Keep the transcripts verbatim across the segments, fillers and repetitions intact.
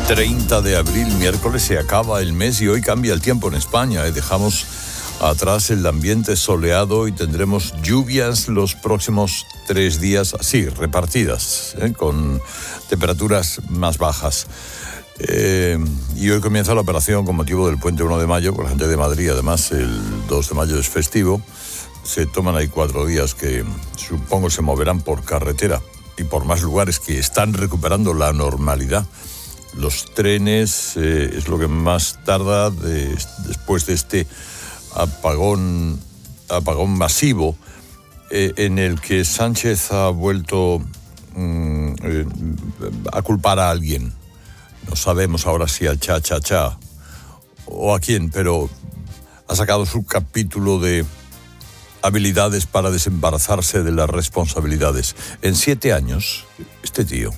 treinta de abril, miércoles, se acaba el mes y hoy cambia el tiempo en España. ¿eh? Dejamos atrás el ambiente soleado y tendremos lluvias los próximos tres días, así, repartidas, ¿eh? con temperaturas más bajas. Eh, y hoy comienza la operación con motivo del puente uno de mayo, por la gente de Madrid. Además, el dos de mayo es festivo. Se toman ahí cuatro días que supongo se moverán por carretera y por más lugares que están recuperando la normalidad. Los trenes eh, es lo que más tarda de, después de este apagón, apagón masivo eh, en el que Sánchez ha vuelto mm, eh, a culpar a alguien. No sabemos ahora si al cha-cha-cha o a quién, pero ha sacado su capítulo de habilidades para desembarazarse de las responsabilidades. En siete años, este tío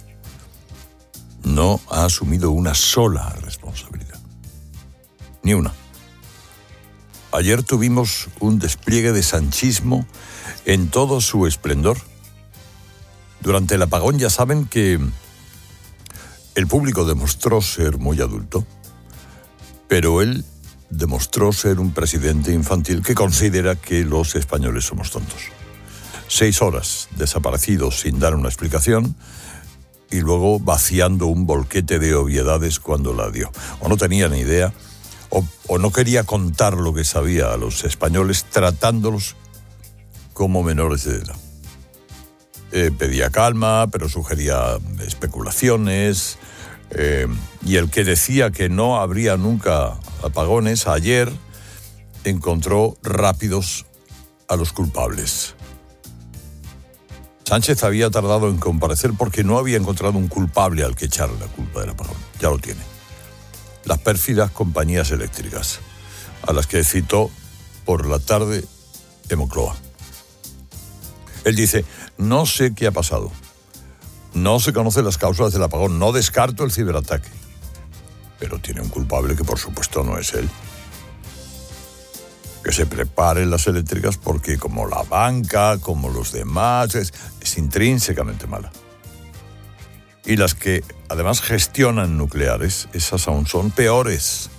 no ha asumido una sola responsabilidad. Ni una. Ayer tuvimos un despliegue de sanchismo en todo su esplendor. Durante el apagón ya saben que el público demostró ser muy adulto, pero él demostró ser un presidente infantil que considera que los españoles somos tontos. Seis horas desaparecidos sin dar una explicación y luego vaciando un bolquete de obviedades cuando la dio. O no tenía ni idea, o, o no quería contar lo que sabía a los españoles, tratándolos como menores de edad. Eh, pedía calma, pero sugería especulaciones, eh, y el que decía que no habría nunca apagones, ayer encontró rápidos a los culpables. Sánchez había tardado en comparecer porque no había encontrado un culpable al que echarle la culpa del apagón. Ya lo tiene. Las pérfidas compañías eléctricas, a las que citó por la tarde en Moncloa. Él dice, no sé qué ha pasado. No se conocen las causas del apagón. No descarto el ciberataque. Pero tiene un culpable que por supuesto no es él. Que se preparen las eléctricas porque como la banca, como los demás, es, es intrínsecamente mala. Y las que además gestionan nucleares, esas aún son peores.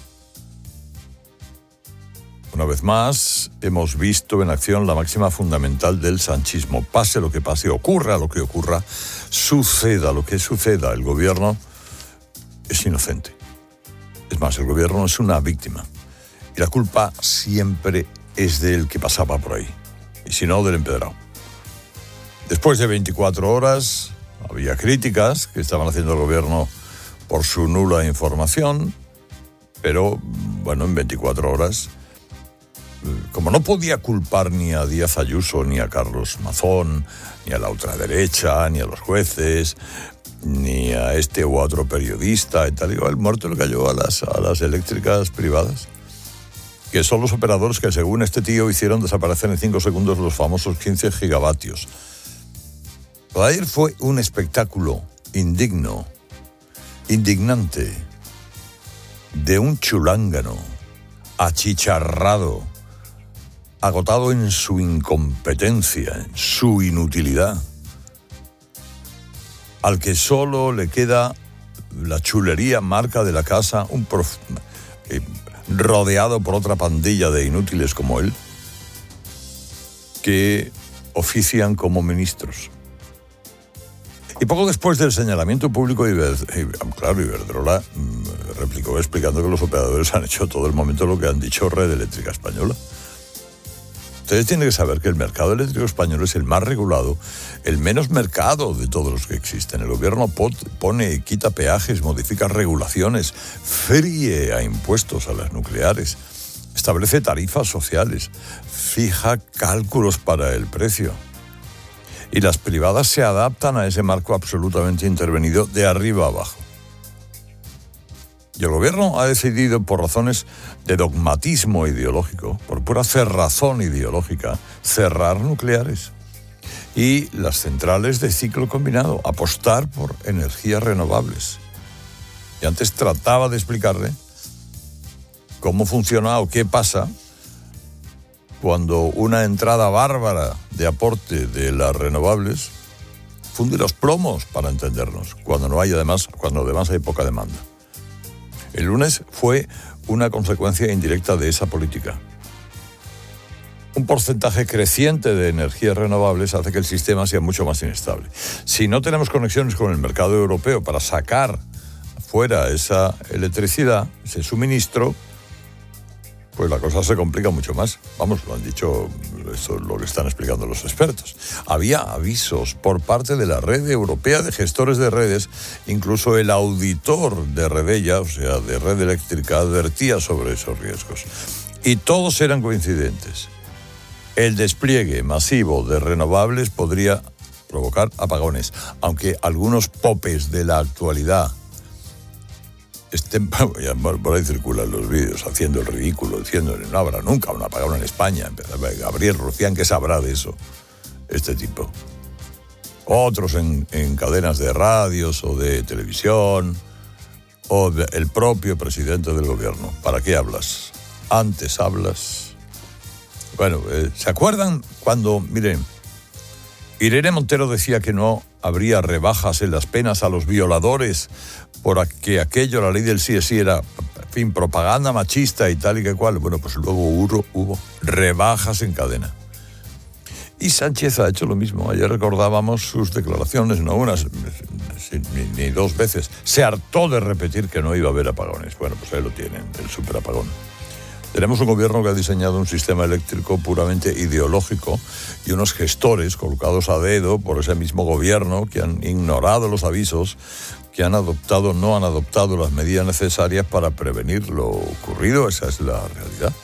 Una vez más, hemos visto en acción la máxima fundamental del sanchismo. Pase lo que pase, ocurra lo que ocurra, suceda lo que suceda, el gobierno es inocente. Es más, el gobierno es una víctima. Y la culpa siempre es del que pasaba por ahí. Y si no, del empedrado. Después de veinticuatro horas, había críticas que estaban haciendo el gobierno por su nula información. Pero, bueno, en veinticuatro horas, como no podía culpar ni a Díaz Ayuso, ni a Carlos Mazón, ni a la ultraderecha, ni a los jueces, ni a este u otro periodista y tal, digo, el muerto le cayó a las, a las eléctricas privadas, que son los operadores que, según este tío, hicieron desaparecer en cinco segundos los famosos quince gigavatios. Ayer fue un espectáculo indigno, indignante, de un chulángano, achicharrado, agotado en su incompetencia, en su inutilidad, al que solo le queda la chulería marca de la casa, un prof... eh, rodeado por otra pandilla de inútiles como él, que ofician como ministros. Y poco después del señalamiento público, claro, Iberdrola replicó explicando que los operadores han hecho todo el momento lo que han dicho Red Eléctrica Española. Ustedes tienen que saber que el mercado eléctrico español es el más regulado, el menos mercado de todos los que existen. El gobierno pone, quita peajes, modifica regulaciones, fríe a impuestos a las nucleares, establece tarifas sociales, fija cálculos para el precio. Y las privadas se adaptan a ese marco absolutamente intervenido de arriba a abajo. Y el gobierno ha decidido, por razones de dogmatismo ideológico, por pura cerrazón ideológica, cerrar nucleares y las centrales de ciclo combinado, apostar por energías renovables. Y antes trataba de explicarle cómo funciona o qué pasa cuando una entrada bárbara de aporte de las renovables funde los plomos para entendernos, cuando no hay además, cuando además hay poca demanda. El lunes fue una consecuencia indirecta de esa política. Un porcentaje creciente de energías renovables hace que el sistema sea mucho más inestable. Si no tenemos conexiones con el mercado europeo para sacar fuera esa electricidad, ese suministro, pues la cosa se complica mucho más. Vamos, lo han dicho, esto es lo que están explicando los expertos. Había avisos por parte de la Red Europea de Gestores de Redes, incluso el auditor de Redella, o sea, de Red Eléctrica, advertía sobre esos riesgos. Y todos eran coincidentes. El despliegue masivo de renovables podría provocar apagones, aunque algunos popes de la actualidad estén, por ahí circulan los vídeos haciendo el ridículo, diciendo no habrá nunca un apagón en España. Gabriel Rufián, ¿qué sabrá de eso? Este tipo. Otros en, en cadenas de radios o de televisión, o de, el propio presidente del gobierno. ¿Para qué hablas? Antes hablas. Bueno, eh, ¿se acuerdan cuando, miren, Irene Montero decía que no habría rebajas en las penas a los violadores por que aquello, la ley del sí es sí, era, en fin, propaganda machista y tal y que cual? Bueno, pues luego hubo, hubo rebajas en cadena. Y Sánchez ha hecho lo mismo. Ayer recordábamos sus declaraciones, no unas, ni, ni dos veces. Se hartó de repetir que no iba a haber apagones. Bueno, pues ahí lo tienen, el superapagón. Tenemos un gobierno que ha diseñado un sistema eléctrico puramente ideológico y unos gestores colocados a dedo por ese mismo gobierno que han ignorado los avisos, que han adoptado, no han adoptado las medidas necesarias para prevenir lo ocurrido. Esa es la realidad.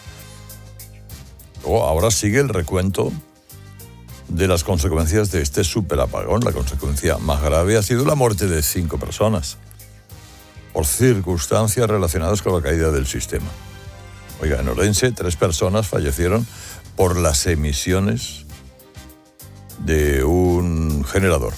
Luego, ahora sigue el recuento de las consecuencias de este superapagón. La consecuencia más grave ha sido la muerte de cinco personas por circunstancias relacionadas con la caída del sistema. Oiga, en Orense, tres personas fallecieron por las emisiones de un generador.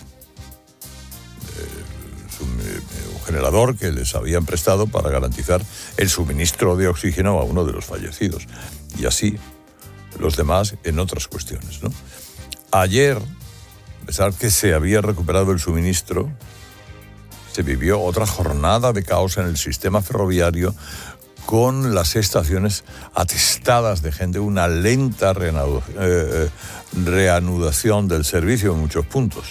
Eh, un generador que les habían prestado para garantizar el suministro de oxígeno a uno de los fallecidos. Y así los demás en otras cuestiones, ¿no? Ayer, a pesar que se había recuperado el suministro, se vivió otra jornada de caos en el sistema ferroviario, con las estaciones atestadas de gente, una lenta reanudación, eh, reanudación del servicio en muchos puntos.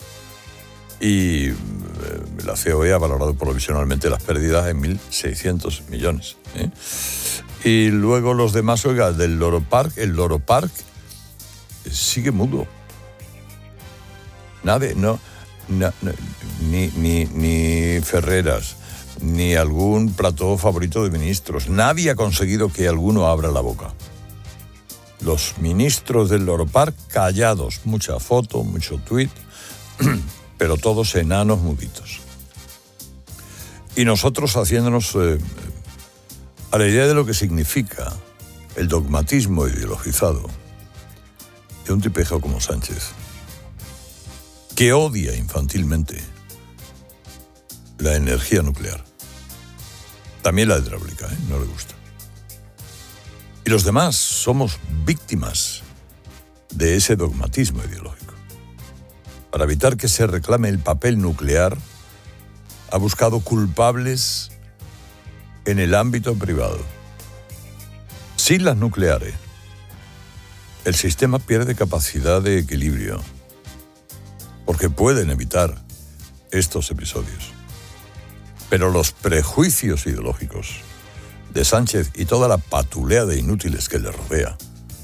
Y eh, la C O E ha valorado provisionalmente las pérdidas en mil seiscientos millones. ¿eh? Y luego los demás, oiga, del Loro Park, el Loro Park sigue mudo. Nadie, no, no, no ni, ni, ni Ferreras, ni algún plató favorito de ministros. Nadie ha conseguido que alguno abra la boca. Los ministros del Loro Park callados, mucha foto, mucho tuit, pero todos enanos muditos. Y nosotros haciéndonos eh, a la idea de lo que significa el dogmatismo ideologizado de un tipejo como Sánchez, que odia infantilmente la energía nuclear. También la hidráulica, ¿eh? No le gusta. Y los demás somos víctimas de ese dogmatismo ideológico. Para evitar que se reclame el papel nuclear, ha buscado culpables en el ámbito privado. Sin las nucleares, el sistema pierde capacidad de equilibrio, porque pueden evitar estos episodios. Pero los prejuicios ideológicos de Sánchez y toda la patulea de inútiles que le rodea,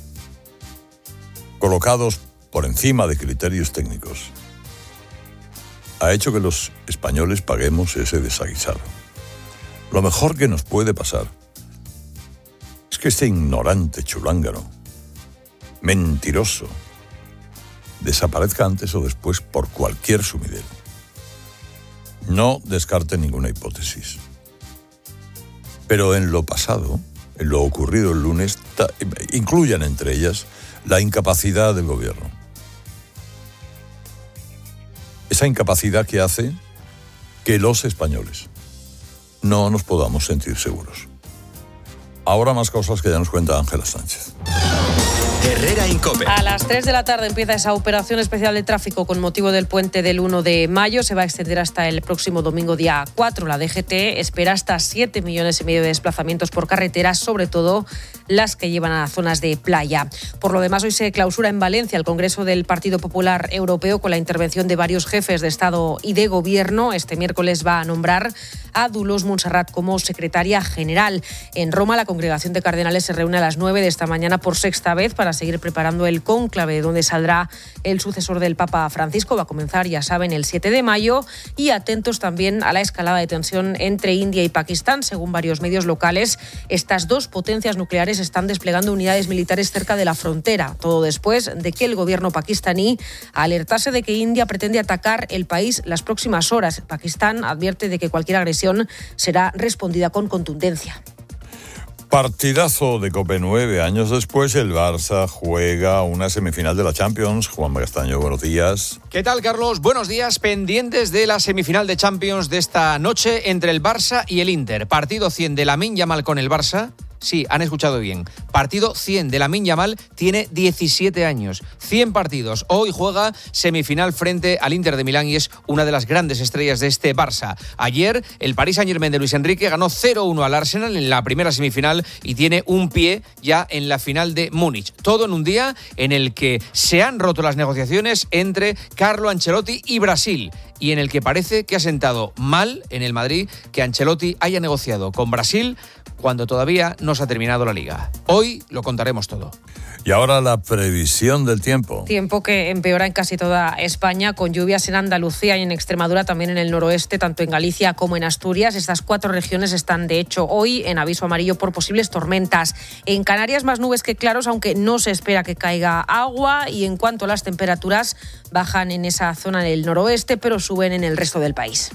colocados por encima de criterios técnicos, ha hecho que los españoles paguemos ese desaguisado. Lo mejor que nos puede pasar es que este ignorante chulángaro, mentiroso, desaparezca antes o después por cualquier sumidero. No descarte ninguna hipótesis. Pero en lo pasado, en lo ocurrido el lunes, ta, incluyan entre ellas la incapacidad del gobierno. Esa incapacidad que hace que los españoles no nos podamos sentir seguros. Ahora más cosas que ya nos cuenta Ángela Sánchez. Herrera Incope. A las tres de la tarde empieza esa operación especial de tráfico con motivo del puente del uno de mayo. Se va a extender hasta el próximo domingo día cuatro. La D G T espera hasta siete millones y medio de desplazamientos por carretera, sobre todo las que llevan a zonas de playa. Por lo demás, hoy se clausura en Valencia el Congreso del Partido Popular Europeo con la intervención de varios jefes de Estado y de Gobierno. Este miércoles va a nombrar a Dolors Montserrat como secretaria general. En Roma, la congregación de cardenales se reúne a las nueve de esta mañana por sexta vez para seguir preparando el cónclave, donde saldrá el sucesor del Papa Francisco. Va a comenzar, ya saben, el siete de mayo, y atentos también a la escalada de tensión entre India y Pakistán. Según varios medios locales, estas dos potencias nucleares están desplegando unidades militares cerca de la frontera, todo después de que el gobierno pakistaní alertase de que India pretende atacar el país las próximas horas. Pakistán advierte de que cualquier agresión será respondida con contundencia. Partidazo de COPE. Nueve años después, el Barça juega una semifinal de la Champions. Juan Castaño, buenos días. ¿Qué tal, Carlos? Buenos días. Pendientes de la semifinal de Champions de esta noche entre el Barça y el Inter. Partido cien de Lamine Yamal con el Barça. Sí, han escuchado bien. Partido cien de Lamine Yamal, tiene diecisiete años. cien partidos. Hoy juega semifinal frente al Inter de Milán y es una de las grandes estrellas de este Barça. Ayer, el Paris Saint-Germain de Luis Enrique ganó cero uno al Arsenal en la primera semifinal y tiene un pie ya en la final de Múnich. Todo en un día en el que se han roto las negociaciones entre Carlo Ancelotti y Brasil, y en el que parece que ha sentado mal en el Madrid que Ancelotti haya negociado con Brasil cuando todavía no se ha terminado la Liga. Hoy lo contaremos todo. Y ahora la previsión del tiempo. Tiempo que empeora en casi toda España, con lluvias en Andalucía y en Extremadura, también en el noroeste, tanto en Galicia como en Asturias. Estas cuatro regiones están, de hecho, hoy en aviso amarillo por posibles tormentas. En Canarias, más nubes que claros, aunque no se espera que caiga agua. Y en cuanto a las temperaturas, bajan en esa zona del noroeste, pero suben en el resto del país.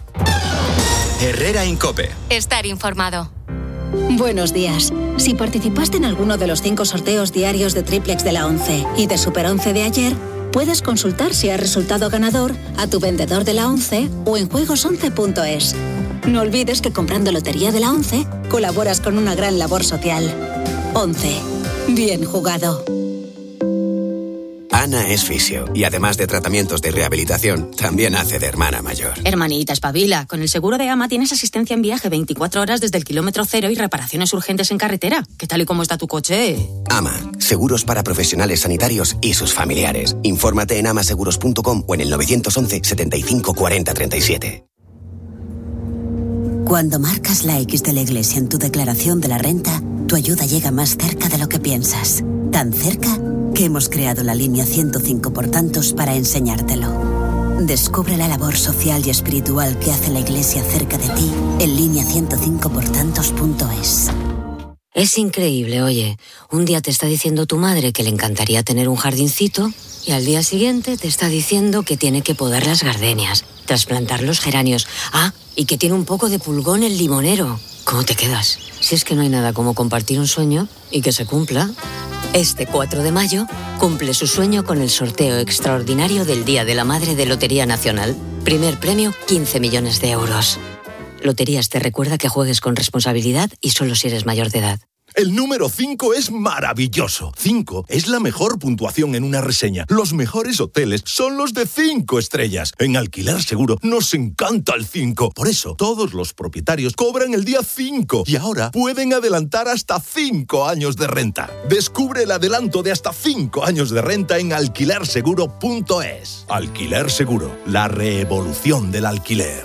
Herrera Incope. Estar informado. Buenos días. Si participaste en alguno de los cinco sorteos diarios de Triplex de la once y de Super once de ayer, puedes consultar si has resultado ganador a tu vendedor de la once o en juegos once punto es. No olvides que comprando Lotería de la once colaboras con una gran labor social. once. Bien jugado. Ana es fisio y además de tratamientos de rehabilitación, también hace de hermana mayor. Hermanita, espabila. Con el seguro de AMA tienes asistencia en viaje veinticuatro horas desde el kilómetro cero y reparaciones urgentes en carretera. ¿Qué tal y cómo está tu coche? AMA, seguros para profesionales sanitarios y sus familiares. Infórmate en amaseguros punto com o en el nueve once, setenta y cinco, cuarenta, treinta y siete. Cuando marcas la X de la Iglesia en tu declaración de la renta, tu ayuda llega más cerca de lo que piensas. Tan cerca que hemos creado la línea ciento cinco por tantos para enseñártelo. Descubre la labor social y espiritual que hace la Iglesia cerca de ti en línea ciento cinco por tantos punto es. Es increíble, oye. Un día te está diciendo tu madre que le encantaría tener un jardincito y al día siguiente te está diciendo que tiene que podar las gardenias, trasplantar los geranios. Ah, y que tiene un poco de pulgón el limonero. ¿Cómo te quedas? Si es que no hay nada como compartir un sueño y que se cumpla. Este cuatro de mayo cumple su sueño con el sorteo extraordinario del Día de la Madre de Lotería Nacional. Primer premio, quince millones de euros. Loterías te recuerda que juegues con responsabilidad y solo si eres mayor de edad. El número cinco es maravilloso. cinco es la mejor puntuación en una reseña. Los mejores hoteles son los de cinco estrellas. En Alquiler Seguro nos encanta el cinco. Por eso, todos los propietarios cobran el día cinco y ahora pueden adelantar hasta cinco años de renta. Descubre el adelanto de hasta cinco años de renta en alquiler seguro punto es. Alquiler Seguro, la revolución del alquiler.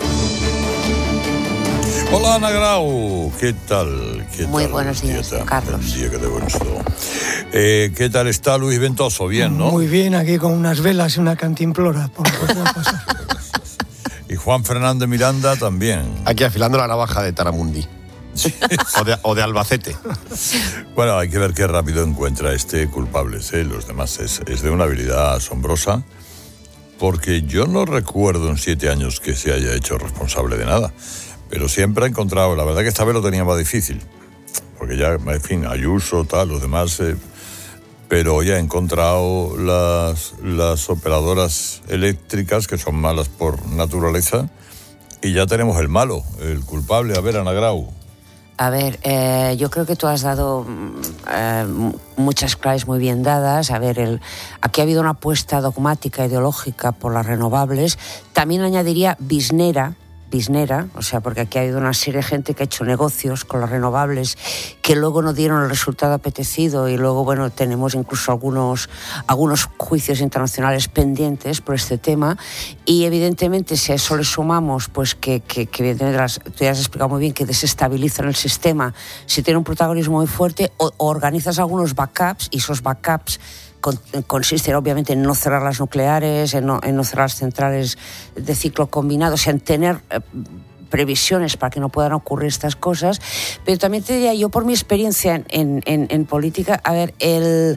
Hola, Ana Grau, ¿qué tal? ¿Qué Muy tal? buenos días, Dieta? Carlos. Buen día, que te buenos todo. Eh, ¿Qué tal está Luis Ventoso? Bien, ¿no? Muy bien, aquí con unas velas y una cantimplora, por lo que pueda pasar. Y Juan Fernández Miranda también. Aquí afilando la navaja de Taramundi. o, de, o de Albacete. Bueno, hay que ver qué rápido encuentra este culpables, ¿eh? Los demás es, es de una habilidad asombrosa, porque yo no recuerdo en siete años que se haya hecho responsable de nada. Pero siempre ha encontrado, la verdad que esta vez lo tenía más difícil, porque ya, en fin, Ayuso, tal, los demás, eh, pero ya ha encontrado las, las operadoras eléctricas, que son malas por naturaleza, y ya tenemos el malo, el culpable. A ver, Ana Grau. A ver, eh, yo creo que tú has dado eh, muchas claves muy bien dadas. A ver, el, aquí ha habido una apuesta dogmática, ideológica por las renovables. También añadiría bisnera, bisnera, o sea, porque aquí ha habido una serie de gente que ha hecho negocios con las renovables que luego no dieron el resultado apetecido y luego, bueno, tenemos incluso algunos, algunos juicios internacionales pendientes por este tema y evidentemente si a eso le sumamos pues que, que, que evidentemente las, tú ya has explicado muy bien que desestabilizan el sistema, si tiene un protagonismo muy fuerte o, o organizas algunos backups y esos backups consiste obviamente en no cerrar las nucleares, en no, en no cerrar las centrales de ciclo combinado, o sea, en tener eh, previsiones para que no puedan ocurrir estas cosas. Pero también te diría yo, por mi experiencia en, en, en política, a ver, el,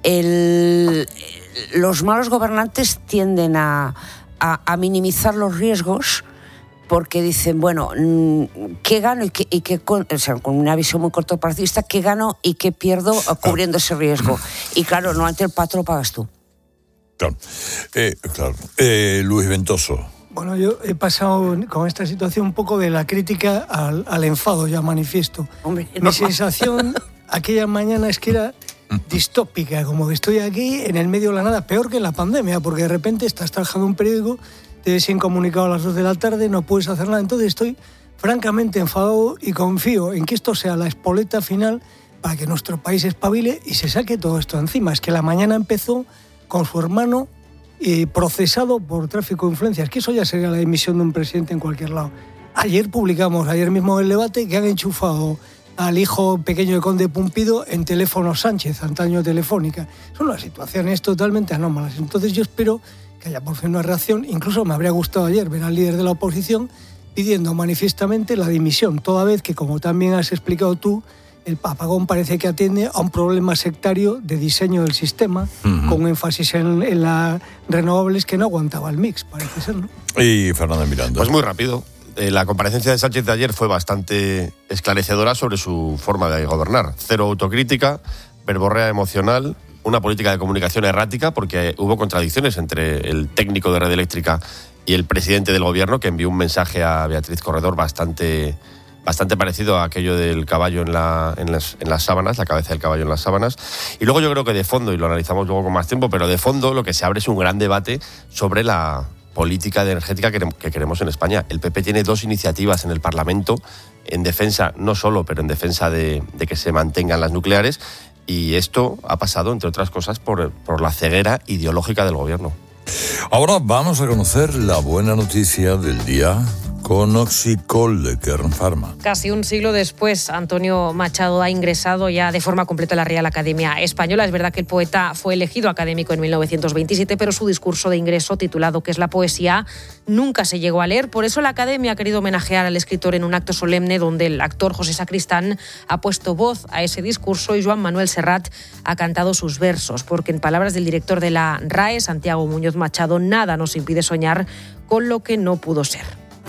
el, los malos gobernantes tienden a, a, a minimizar los riesgos porque dicen, bueno, ¿qué gano y qué, y qué con, o sea, con una visión muy cortoplacista, qué gano y qué pierdo cubriendo ese riesgo? Y claro, normalmente el pato lo pagas tú. Claro. Eh, claro. Eh, Luis Ventoso. Bueno, yo he pasado con esta situación un poco de la crítica al, al enfado, ya manifiesto. Hombre, Mi no. sensación aquella mañana es que era distópica, como que estoy aquí en el medio de la nada, peor que en la pandemia, porque de repente estás trabajando en un periódico, te ves sin comunicado a las dos de la tarde, no puedes hacer nada. Entonces estoy francamente enfadado y confío en que esto sea la espoleta final para que nuestro país espabile y se saque todo esto encima. Es que la mañana empezó con su hermano eh, procesado por tráfico de influencias, que eso ya sería la dimisión de un presidente en cualquier lado. Ayer publicamos, ayer mismo en el debate, que han enchufado al hijo pequeño de Conde Pumpido en Teléfono Sánchez, antaño Telefónica. Son unas situaciones totalmente anómalas. Entonces yo espero que haya por fin una reacción. Incluso me habría gustado ayer ver al líder de la oposición pidiendo manifiestamente la dimisión, toda vez que, como también has explicado tú, el apagón parece que atiende a un problema sectario de diseño del sistema, uh-huh. con énfasis en, en las renovables que no aguantaba el mix, parece ser, ¿no? Y Fernando Miranda. Pues muy rápido. Eh, la comparecencia de Sánchez de ayer fue bastante esclarecedora sobre su forma de gobernar. Cero autocrítica, verborrea emocional, una política de comunicación errática, porque hubo contradicciones entre el técnico de Red Eléctrica y el presidente del gobierno, que envió un mensaje a Beatriz Corredor bastante, bastante parecido a aquello del caballo en, la, en, las, en las sábanas, la cabeza del caballo en las sábanas. Y luego yo creo que de fondo, y lo analizamos luego con más tiempo, pero de fondo lo que se abre es un gran debate sobre la política energética que, que queremos en España. El P P tiene dos iniciativas en el Parlamento en defensa, no solo, pero en defensa de, de que se mantengan las nucleares. Y esto ha pasado, entre otras cosas, por, por la ceguera ideológica del gobierno. Ahora vamos a conocer la buena noticia del día con Oxicol de Kern Pharma. Casi un siglo después, Antonio Machado ha ingresado ya de forma completa a la Real Academia Española. Es verdad que el poeta fue elegido académico en mil novecientos veintisiete, pero su discurso de ingreso, titulado ¿Qué es la poesía?, nunca se llegó a leer. Por eso la Academia ha querido homenajear al escritor en un acto solemne donde el actor José Sacristán ha puesto voz a ese discurso y Joan Manuel Serrat ha cantado sus versos, porque en palabras del director de la R A E, Santiago Muñoz Machado, nada nos impide soñar con lo que no pudo ser.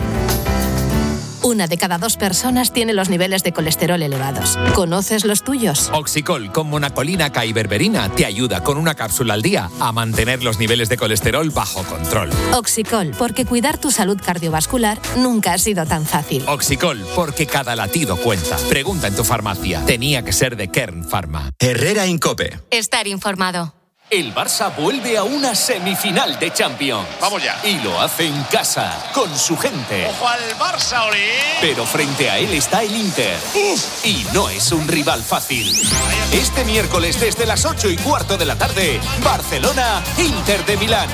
Una de cada dos personas tiene los niveles de colesterol elevados. ¿Conoces los tuyos? Oxicol con monacolina K y berberina te ayuda con una cápsula al día a mantener los niveles de colesterol bajo control. Oxicol, porque cuidar tu salud cardiovascular nunca ha sido tan fácil. Oxicol, porque cada latido cuenta. Pregunta en tu farmacia. Tenía que ser de Kern Pharma. Herrera Incope. Estar informado. El Barça vuelve a una semifinal de Champions. Vamos ya. Y lo hace en casa, con su gente. ¡Ojo al Barça, Oli! Pero frente a él está el Inter. Uf. Y no es un rival fácil. Este miércoles desde las ocho y cuarto de la tarde, Barcelona, Inter de Milán.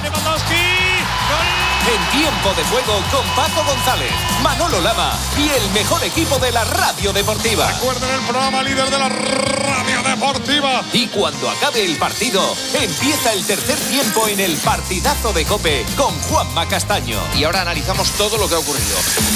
En tiempo de juego con Paco González, Manolo Lama y el mejor equipo de la radio deportiva. Recuerden el programa líder de la radio deportiva. Y cuando acabe el partido, empieza el tercer tiempo en el partidazo de COPE con Juanma Castaño. Y ahora analizamos todo lo que ha ocurrido.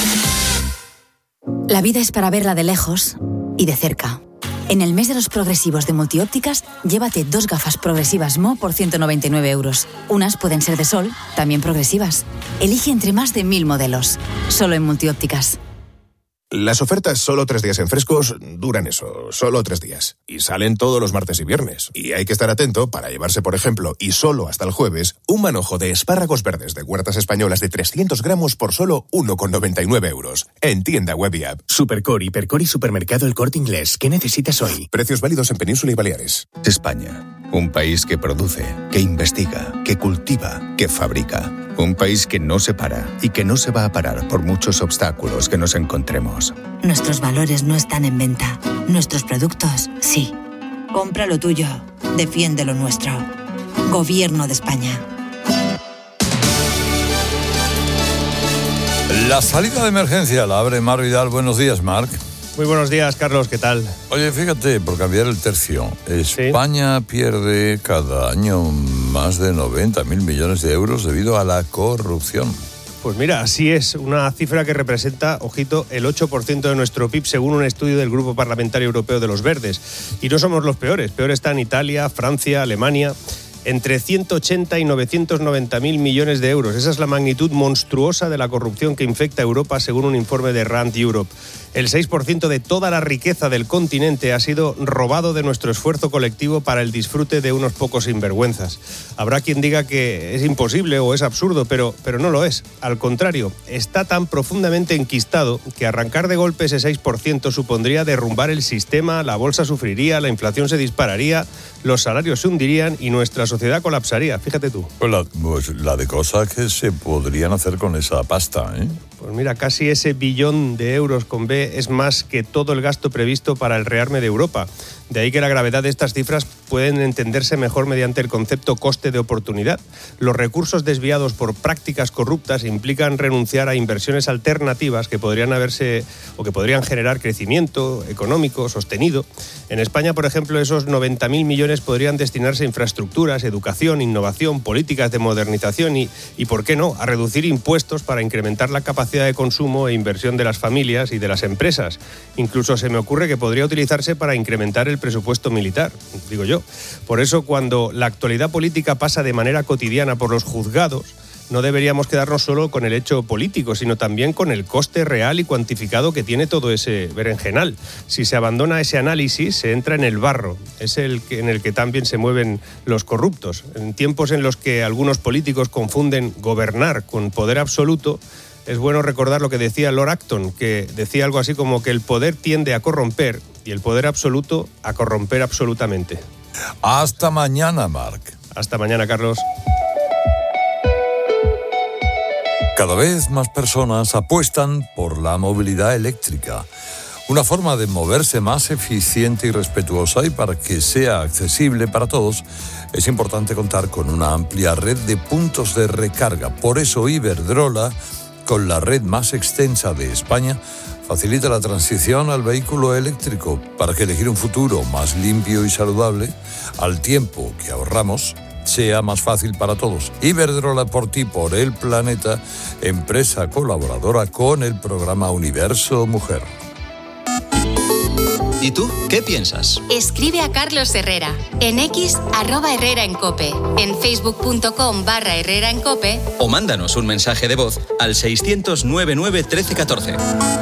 La vida es para verla de lejos y de cerca. En el mes de los progresivos de Multiópticas, llévate dos gafas progresivas M O por ciento noventa y nueve euros. Unas pueden ser de sol, también progresivas. Elige entre más de mil modelos. Solo en Multiópticas. Las ofertas solo tres días en Frescos duran eso, solo tres días. Y salen todos los martes y viernes. Y hay que estar atento para llevarse, por ejemplo, y solo hasta el jueves, un manojo de espárragos verdes de Huertas Españolas de trescientos gramos por solo uno con noventa y nueve euros. En tienda web y app. Supercore, Hipercor y Supermercado El Corte Inglés. ¿Qué necesitas hoy? Precios válidos en Península y Baleares. España, un país que produce, que investiga, que cultiva, que fabrica. Un país que no se para y que no se va a parar por muchos obstáculos que nos encontremos. Nuestros valores no están en venta. Nuestros productos, sí. Compra lo tuyo. Defiende lo nuestro. Gobierno de España. La salida de emergencia la abre Marc Vidal. Buenos días, Marc. Muy buenos días, Carlos, ¿qué tal? Oye, fíjate, por cambiar el tercio, España ¿Sí? pierde cada año más de noventa mil millones de euros debido a la corrupción. Pues mira, así es, una cifra que representa, ojito, el ocho por ciento de nuestro P I B según un estudio del Grupo Parlamentario Europeo de los Verdes. Y no somos los peores, peor están Italia, Francia, Alemania. Entre ciento ochenta y novecientos noventa mil millones de euros. Esa es la magnitud monstruosa de la corrupción que infecta a Europa según un informe de Rand Europe. El seis por ciento de toda la riqueza del continente ha sido robado de nuestro esfuerzo colectivo para el disfrute de unos pocos sinvergüenzas. Habrá quien diga que es imposible o es absurdo, pero, pero no lo es. Al contrario, está tan profundamente enquistado que arrancar de golpe ese seis por ciento supondría derrumbar el sistema, la bolsa sufriría, la inflación se dispararía, los salarios se hundirían y nuestra sociedad colapsaría. Fíjate tú. Pues la, pues la de cosas que se podrían hacer con esa pasta, ¿eh? Pues mira, casi ese billón de euros con B es más que todo el gasto previsto para el rearme de Europa. De ahí que la gravedad de estas cifras pueden entenderse mejor mediante el concepto coste de oportunidad. Los recursos desviados por prácticas corruptas implican renunciar a inversiones alternativas que podrían haberse o que podrían generar crecimiento económico sostenido. En España, por ejemplo, esos noventa mil millones podrían destinarse a infraestructuras, educación, innovación, políticas de modernización y, y ¿por qué no?, a reducir impuestos para incrementar la capacidad de consumo e inversión de las familias y de las empresas. Incluso se me ocurre que podría utilizarse para incrementar el presupuesto militar, digo yo. Por eso, cuando la actualidad política pasa de manera cotidiana por los juzgados, no deberíamos quedarnos solo con el hecho político, sino también con el coste real y cuantificado que tiene todo ese berenjenal. Si se abandona ese análisis, se entra en el barro. Es el que, en el que también se mueven los corruptos. En tiempos en los que algunos políticos confunden gobernar con poder absoluto, es bueno recordar lo que decía Lord Acton, que decía algo así como que el poder tiende a corromper y el poder absoluto a corromper absolutamente. Hasta mañana, Marc. Hasta mañana, Carlos. Cada vez más personas apuestan por la movilidad eléctrica, una forma de moverse más eficiente y respetuosa, y para que sea accesible para todos es importante contar con una amplia red de puntos de recarga. Por eso Iberdrola, con la red más extensa de España, facilita la transición al vehículo eléctrico para que elegir un futuro más limpio y saludable, al tiempo que ahorramos, sea más fácil para todos. Iberdrola, por ti, por el planeta, empresa colaboradora con el programa Universo Mujer. ¿Y tú qué piensas? Escribe a Carlos Herrera en X, arroba Herrera en Cope, en facebook.com barra Herrera en Cope, o mándanos un mensaje de voz al seiscientos noventa y nueve trece catorce.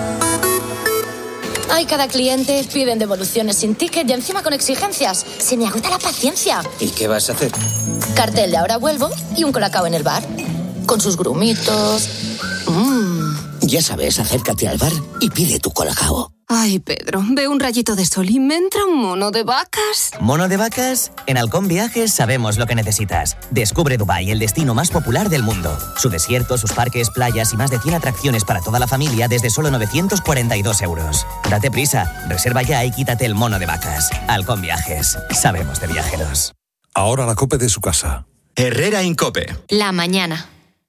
Ay, cada cliente piden devoluciones sin ticket y encima con exigencias. Se me agota la paciencia. ¿Y qué vas a hacer? Cartel de ahora vuelvo y un colacao en el bar. Con sus grumitos. Mmm. Ya sabes, acércate al bar y pide tu colacao. Ay, Pedro, veo un rayito de sol y me entra un mono de vacas. ¿Mono de vacas? En Halcón Viajes sabemos lo que necesitas. Descubre Dubái, el destino más popular del mundo. Su desierto, sus parques, playas y más de cien atracciones para toda la familia desde solo novecientos cuarenta y dos euros. Date prisa, reserva ya y quítate el mono de vacas. Halcón Viajes, sabemos de viajeros. Ahora la COPE de su casa. Herrera en Cope. La mañana.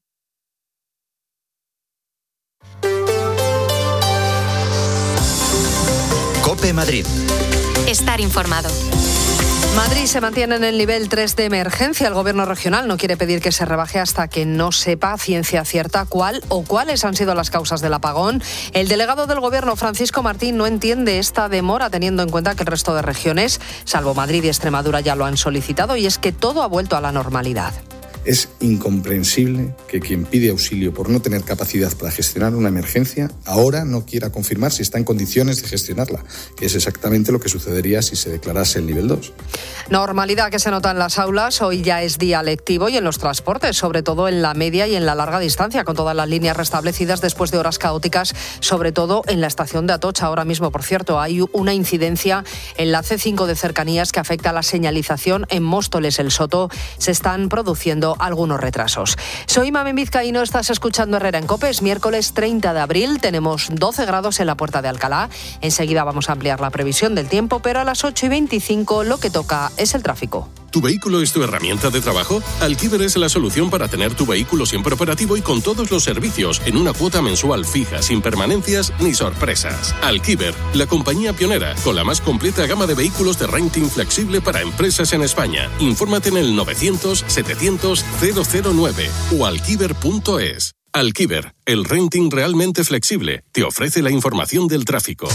Cope Madrid. Estar informado. Madrid se mantiene en el nivel tres de emergencia. El gobierno regional no quiere pedir que se rebaje hasta que no sepa ciencia cierta cuál o cuáles han sido las causas del apagón. El delegado del gobierno, Francisco Martín, no entiende esta demora, teniendo en cuenta que el resto de regiones, salvo Madrid y Extremadura, ya lo han solicitado, y es que todo ha vuelto a la normalidad. Es incomprensible que quien pide auxilio por no tener capacidad para gestionar una emergencia ahora no quiera confirmar si está en condiciones de gestionarla, que es exactamente lo que sucedería si se declarase el nivel dos. Normalidad que se nota en las aulas. Hoy ya es día lectivo y en los transportes, sobre todo en la media y en la larga distancia, con todas las líneas restablecidas después de horas caóticas, sobre todo en la estación de Atocha. Ahora mismo, por cierto, hay una incidencia en la ce cinco de cercanías que afecta a la señalización en Móstoles, El Soto. Se están produciendo algunos retrasos. Soy Mamen Vizcaíno, estás escuchando Herrera en COPE. Es miércoles treinta de abril, tenemos doce grados en la Puerta de Alcalá. Enseguida vamos a ampliar la previsión del tiempo, pero a las ocho y veinticinco lo que toca es el tráfico. ¿Tu vehículo es tu herramienta de trabajo? Alquiver es la solución para tener tu vehículo siempre operativo y con todos los servicios en una cuota mensual fija, sin permanencias ni sorpresas. Alquiver, la compañía pionera con la más completa gama de vehículos de renting flexible para empresas en España. Infórmate en el novecientos setecientos cero cero nueve o alquiver punto es. Alquiver, el renting realmente flexible, te ofrece la información del tráfico.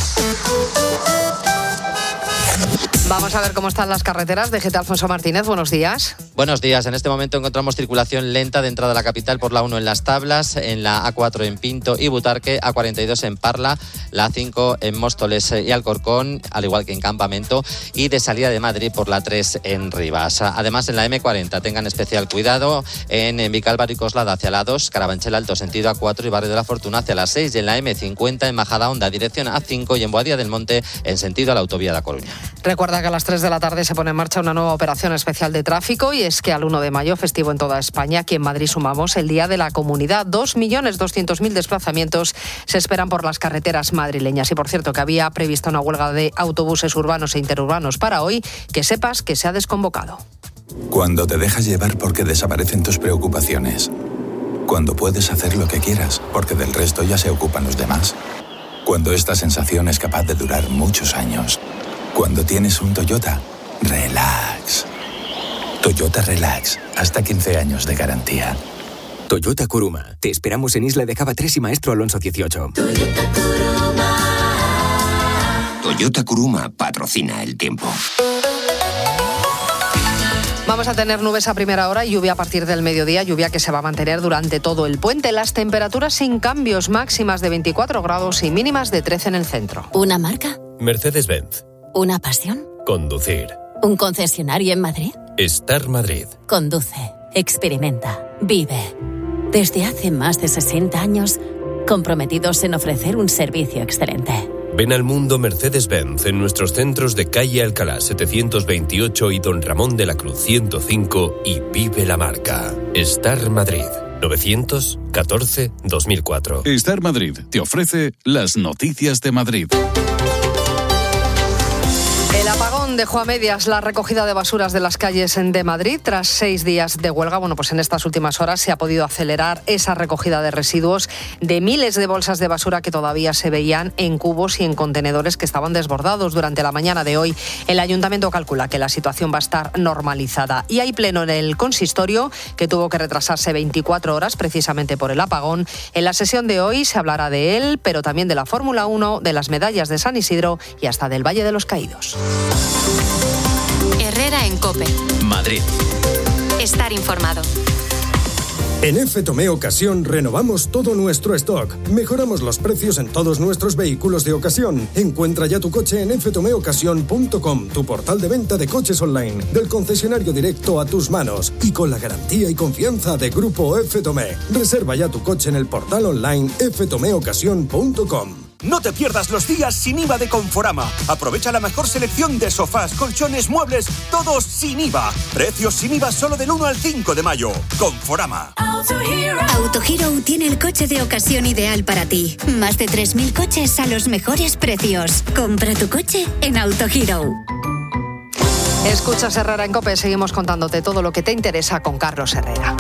Vamos a ver cómo están las carreteras. D G T Alfonso Martínez, buenos días. Buenos días. En este momento encontramos circulación lenta de entrada a la capital por la uno en Las Tablas, en la A cuatro en Pinto y Butarque, A cuarenta y dos en Parla, la A cinco en Móstoles y Alcorcón, al igual que en Campamento, y de salida de Madrid por la tres en Rivas. Además, en la eme cuarenta tengan especial cuidado en Vicálvaro y Coslada hacia la dos, Carabanchel Alto sentido A cuatro y Barrio de la Fortuna hacia la seis, y en la eme cincuenta en Majadahonda dirección A cinco y en Boadilla del Monte en sentido a la autovía de A Coruña. Recuerda que a las tres de la tarde se pone en marcha una nueva operación especial de tráfico, y es que al uno de mayo, festivo en toda España, aquí en Madrid sumamos el Día de la Comunidad. dos millones doscientos mil desplazamientos se esperan por las carreteras madrileñas. Y por cierto, que había prevista una huelga de autobuses urbanos e interurbanos para hoy, que sepas que se ha desconvocado. Cuando te dejas llevar porque desaparecen tus preocupaciones. Cuando puedes hacer lo que quieras porque del resto ya se ocupan los demás. Cuando esta sensación es capaz de durar muchos años. Cuando tienes un Toyota, relax. Toyota Relax, hasta quince años de garantía. Toyota Kuruma. Te esperamos en Isla de Cava tres y Maestro Alonso dieciocho. Toyota Kuruma. Toyota Kuruma patrocina el tiempo. Vamos a tener nubes a primera hora y lluvia a partir del mediodía, lluvia que se va a mantener durante todo el puente. Las temperaturas sin cambios, máximas de veinticuatro grados y mínimas de trece en el centro. ¿Una marca? Mercedes-Benz. ¿Una pasión? Conducir. ¿Un concesionario en Madrid? Star Madrid. Conduce, experimenta, vive. Desde hace más de sesenta años, comprometidos en ofrecer un servicio excelente. Ven al mundo Mercedes-Benz en nuestros centros de calle Alcalá setecientos veintiocho y Don Ramón de la Cruz ciento cinco y vive la marca. Star Madrid. novecientos catorce dos mil cuatro. Star Madrid te ofrece las noticias de Madrid. El apagón dejó a medias la recogida de basuras de las calles de Madrid. Tras seis días de huelga, bueno, pues en estas últimas horas se ha podido acelerar esa recogida de residuos de miles de bolsas de basura que todavía se veían en cubos y en contenedores que estaban desbordados. Durante la mañana de hoy, el Ayuntamiento calcula que la situación va a estar normalizada. Y hay pleno en el consistorio, que tuvo que retrasarse veinticuatro horas precisamente por el apagón. En la sesión de hoy se hablará de él, pero también de la Fórmula uno, de las medallas de San Isidro y hasta del Valle de los Caídos. Herrera en COPE. Madrid. Estar informado. En F Tomé Ocasión renovamos todo nuestro stock. Mejoramos los precios en todos nuestros vehículos de ocasión. Encuentra ya tu coche en f tomé ocasión punto com, tu portal de venta de coches online, del concesionario directo a tus manos y con la garantía y confianza de Grupo F Tomé. Reserva ya tu coche en el portal online f tomé ocasión punto com. No te pierdas los días sin I V A de Conforama. Aprovecha la mejor selección de sofás, colchones, muebles, todos sin I V A. Precios sin I V A solo del uno al cinco de mayo. Conforama. Autohero tiene el coche de ocasión ideal para ti. Más de tres mil coches a los mejores precios. Compra tu coche en Autohero. Escuchas Herrera en COPE. Seguimos contándote todo lo que te interesa con Carlos Herrera.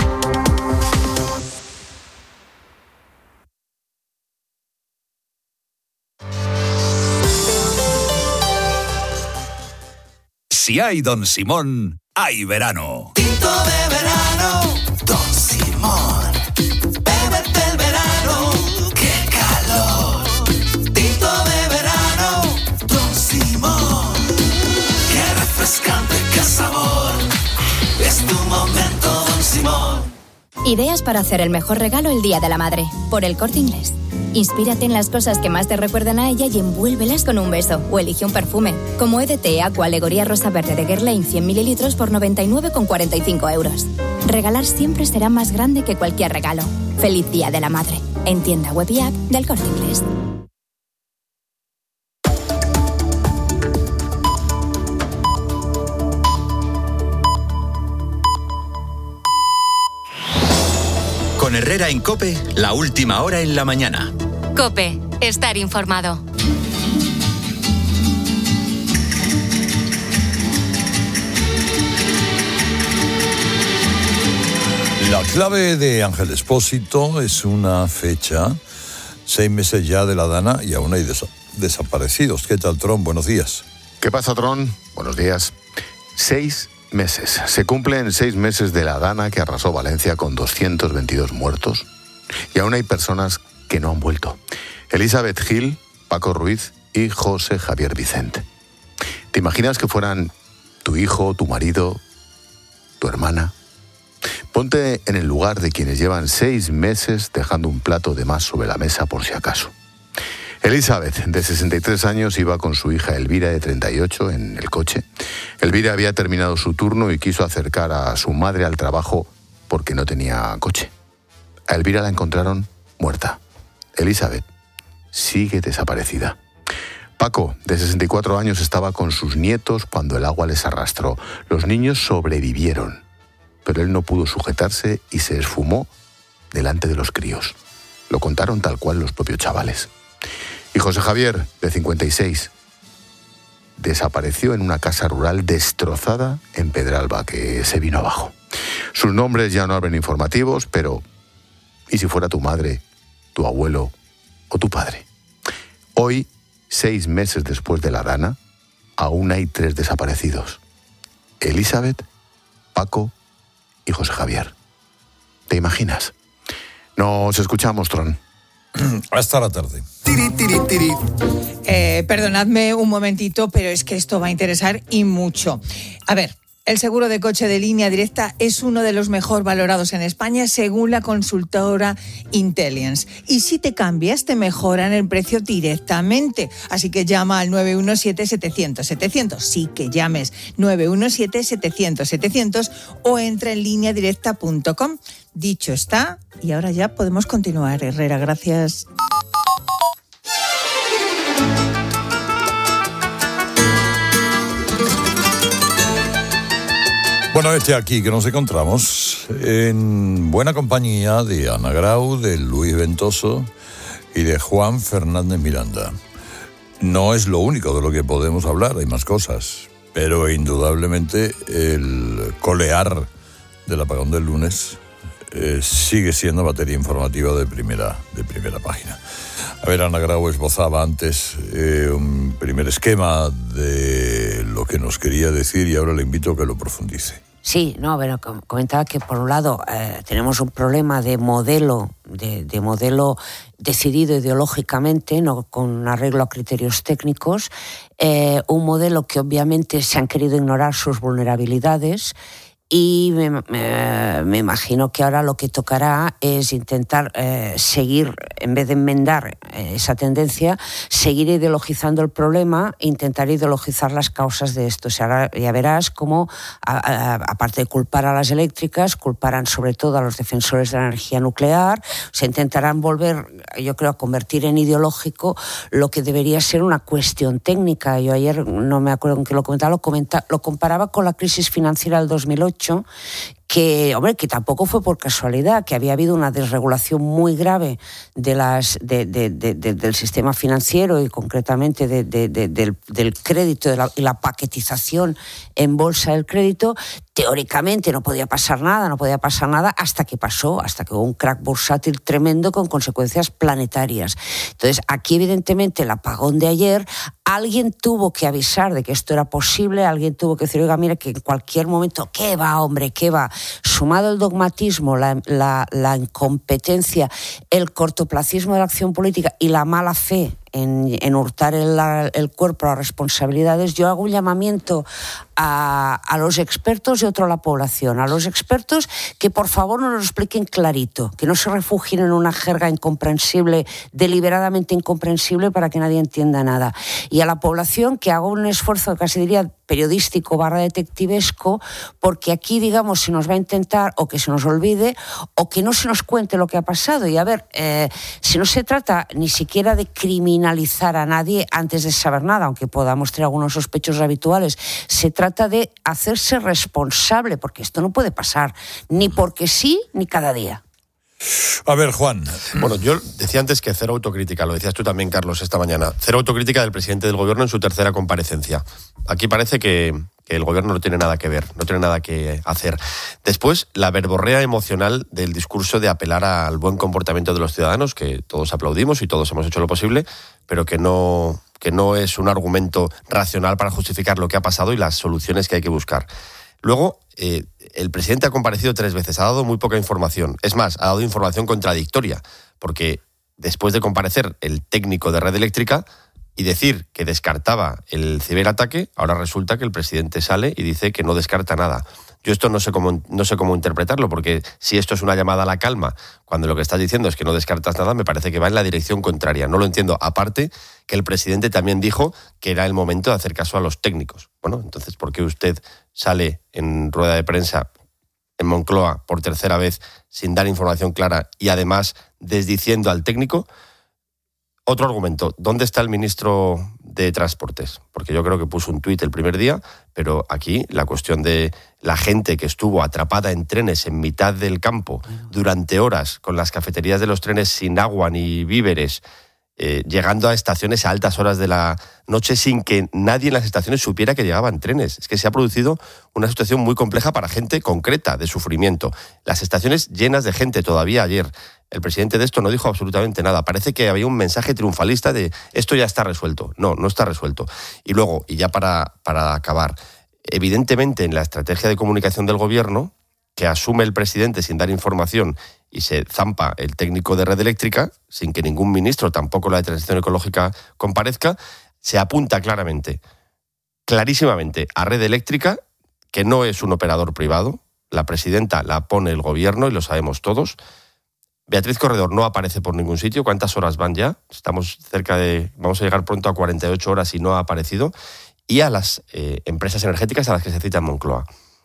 Si hay Don Simón, hay verano. Tinto de verano, Don Simón. Bébete el verano, qué calor. Tinto de verano, Don Simón. Qué refrescante, qué sabor. Es tu momento, Don Simón. Ideas para hacer el mejor regalo el Día de la Madre, por El Corte Inglés. Inspírate en las cosas que más te recuerdan a ella y envuélvelas con un beso, o elige un perfume, como E D T Aqua Alegoría Rosa Verde de Guerlain cien mililitros por noventa y nueve con cuarenta y cinco euros. Regalar siempre será más grande que cualquier regalo. Feliz Día de la Madre. En tienda web y app del Corte Inglés. Con Herrera en COPE, la última hora en la mañana. COPE, estar informado. La clave de Ángel Expósito es una fecha, seis meses ya de la Dana y aún hay des- desaparecidos. ¿Qué tal, Tron? Buenos días. ¿Qué pasa, Tron? Buenos días. Seis meses. Se cumplen seis meses de la Dana que arrasó Valencia con doscientos veintidós muertos. Y aún hay personas que no han vuelto. Elizabeth Gil, Paco Ruiz y José Javier Vicente. ¿Te imaginas que fueran tu hijo, tu marido, tu hermana? Ponte en el lugar de quienes llevan seis meses dejando un plato de más sobre la mesa por si acaso. Elizabeth, de sesenta y tres años, iba con su hija Elvira, de treinta y ocho, en el coche. Elvira había terminado su turno y quiso acercar a su madre al trabajo porque no tenía coche. A Elvira la encontraron muerta. Elizabeth sigue desaparecida. Paco, de sesenta y cuatro años, estaba con sus nietos cuando el agua les arrastró. Los niños sobrevivieron, pero él no pudo sujetarse y se esfumó delante de los críos. Lo contaron tal cual los propios chavales. Y José Javier, de cincuenta y seis, desapareció en una casa rural destrozada en Pedralba, que se vino abajo. Sus nombres ya no abren informativos, pero ¿y si fuera tu madre, tu abuelo o tu padre? Hoy, seis meses después de la Dana, aún hay tres desaparecidos. Elizabeth, Paco y José Javier. ¿Te imaginas? Nos escuchamos, Tron. Hasta la tarde. Tiri, tiri, tiri. Eh, perdonadme un momentito, pero es que esto va a interesar y mucho. A ver, el seguro de coche de línea directa es uno de los mejor valorados en España según la consultora Intelliance. Y si te cambias, te mejoran el precio directamente. Así que llama al nueve uno siete, setecientos, setecientos. Sí que llames nueve uno siete, setecientos, setecientos o entra en línea directa punto com. Dicho está, y ahora ya podemos continuar, Herrera. Gracias. Bueno, este aquí que nos encontramos en buena compañía de Ana Grau, de Luis Ventoso y de Juan Fernández Miranda. No es lo único de lo que podemos hablar, hay más cosas, pero indudablemente el colear del apagón del lunes eh, sigue siendo materia informativa de primera, de primera página. A ver, Ana Grau esbozaba antes eh, un primer esquema de lo que nos quería decir y ahora le invito a que lo profundice. Sí, no, bueno, comentaba que por un lado eh, tenemos un problema de modelo, de, de modelo decidido ideológicamente, no con arreglo a criterios técnicos, eh, un modelo que obviamente se han querido ignorar sus vulnerabilidades. Y me, me, me imagino que ahora lo que tocará es intentar eh, seguir, en vez de enmendar eh, esa tendencia, seguir ideologizando el problema, intentar ideologizar las causas de esto. O sea, ahora ya verás cómo, a, a, aparte de culpar a las eléctricas, culparán sobre todo a los defensores de la energía nuclear. Se intentarán volver, yo creo, a convertir en ideológico lo que debería ser una cuestión técnica. Yo ayer, no me acuerdo en qué lo comentaba, lo, comenta, lo comparaba con la crisis financiera del dos mil ocho, que, hombre, que tampoco fue por casualidad, que había habido una desregulación muy grave de las, de, de, de, de, del sistema financiero y concretamente de, de, de, del, del crédito de la, y la paquetización en bolsa del crédito. Teóricamente no podía pasar nada, no podía pasar nada hasta que pasó, hasta que hubo un crack bursátil tremendo con consecuencias planetarias. Entonces, aquí evidentemente el apagón de ayer, alguien tuvo que avisar de que esto era posible, alguien tuvo que decir, oiga, mire, que en cualquier momento, ¿qué va, hombre, qué va? Sumado el dogmatismo, la, la, la incompetencia, el cortoplacismo de la acción política y la mala fe en, en hurtar el, el cuerpo a responsabilidades, yo hago un llamamiento a, a los expertos y otro a la población. A los expertos que por favor nos lo expliquen clarito, que no se refugien en una jerga incomprensible, deliberadamente incomprensible para que nadie entienda nada. Y a la población que haga un esfuerzo, casi diría periodístico barra detectivesco, porque aquí, digamos, se nos va a intentar o que se nos olvide o que no se nos cuente lo que ha pasado. Y a ver, eh, si no se trata ni siquiera de criminalizar a nadie antes de saber nada, aunque podamos tener algunos sospechosos habituales, se trata de hacerse responsable, porque esto no puede pasar ni porque sí ni cada día. A ver, Juan. Bueno, yo decía antes que cero autocrítica, lo decías tú también, Carlos, esta mañana. Cero autocrítica del presidente del gobierno en su tercera comparecencia. Aquí parece que, que el gobierno no tiene nada que ver, no tiene nada que hacer. Después, la verborrea emocional del discurso de apelar al buen comportamiento de los ciudadanos, que todos aplaudimos y todos hemos hecho lo posible, pero que no, que no es un argumento racional para justificar lo que ha pasado y las soluciones que hay que buscar. Luego, eh, el presidente ha comparecido tres veces, ha dado muy poca información. Es más, ha dado información contradictoria, porque después de comparecer el técnico de Red Eléctrica y decir que descartaba el ciberataque, ahora resulta que el presidente sale y dice que no descarta nada. Yo esto no sé cómo, no sé cómo interpretarlo, porque si esto es una llamada a la calma, cuando lo que estás diciendo es que no descartas nada, me parece que va en la dirección contraria. No lo entiendo. Aparte, que el presidente también dijo que era el momento de hacer caso a los técnicos. Bueno, entonces, ¿por qué usted sale en rueda de prensa en Moncloa por tercera vez sin dar información clara y además desdiciendo al técnico? Otro argumento, ¿dónde está el ministro de Transportes? Porque yo creo que puso un tuit el primer día, pero aquí la cuestión de la gente que estuvo atrapada en trenes en mitad del campo durante horas, con las cafeterías de los trenes sin agua ni víveres, eh, llegando a estaciones a altas horas de la noche sin que nadie en las estaciones supiera que llegaban trenes. Es que se ha producido una situación muy compleja para gente concreta, de sufrimiento. Las estaciones llenas de gente todavía ayer. El presidente de esto no dijo absolutamente nada. Parece que había un mensaje triunfalista de esto ya está resuelto. No, no está resuelto. Y luego, y ya para, para acabar, evidentemente en la estrategia de comunicación del gobierno, que asume el presidente sin dar información y se zampa el técnico de Red Eléctrica, sin que ningún ministro, tampoco la de Transición Ecológica, comparezca, se apunta claramente, clarísimamente, a Red Eléctrica, que no es un operador privado. La presidenta la pone el gobierno y lo sabemos todos. Beatriz Corredor no aparece por ningún sitio. ¿Cuántas horas van ya? Estamos cerca de... Vamos a llegar pronto a cuarenta y ocho horas y no ha aparecido. Y a las eh, empresas energéticas a las que se cita en Moncloa.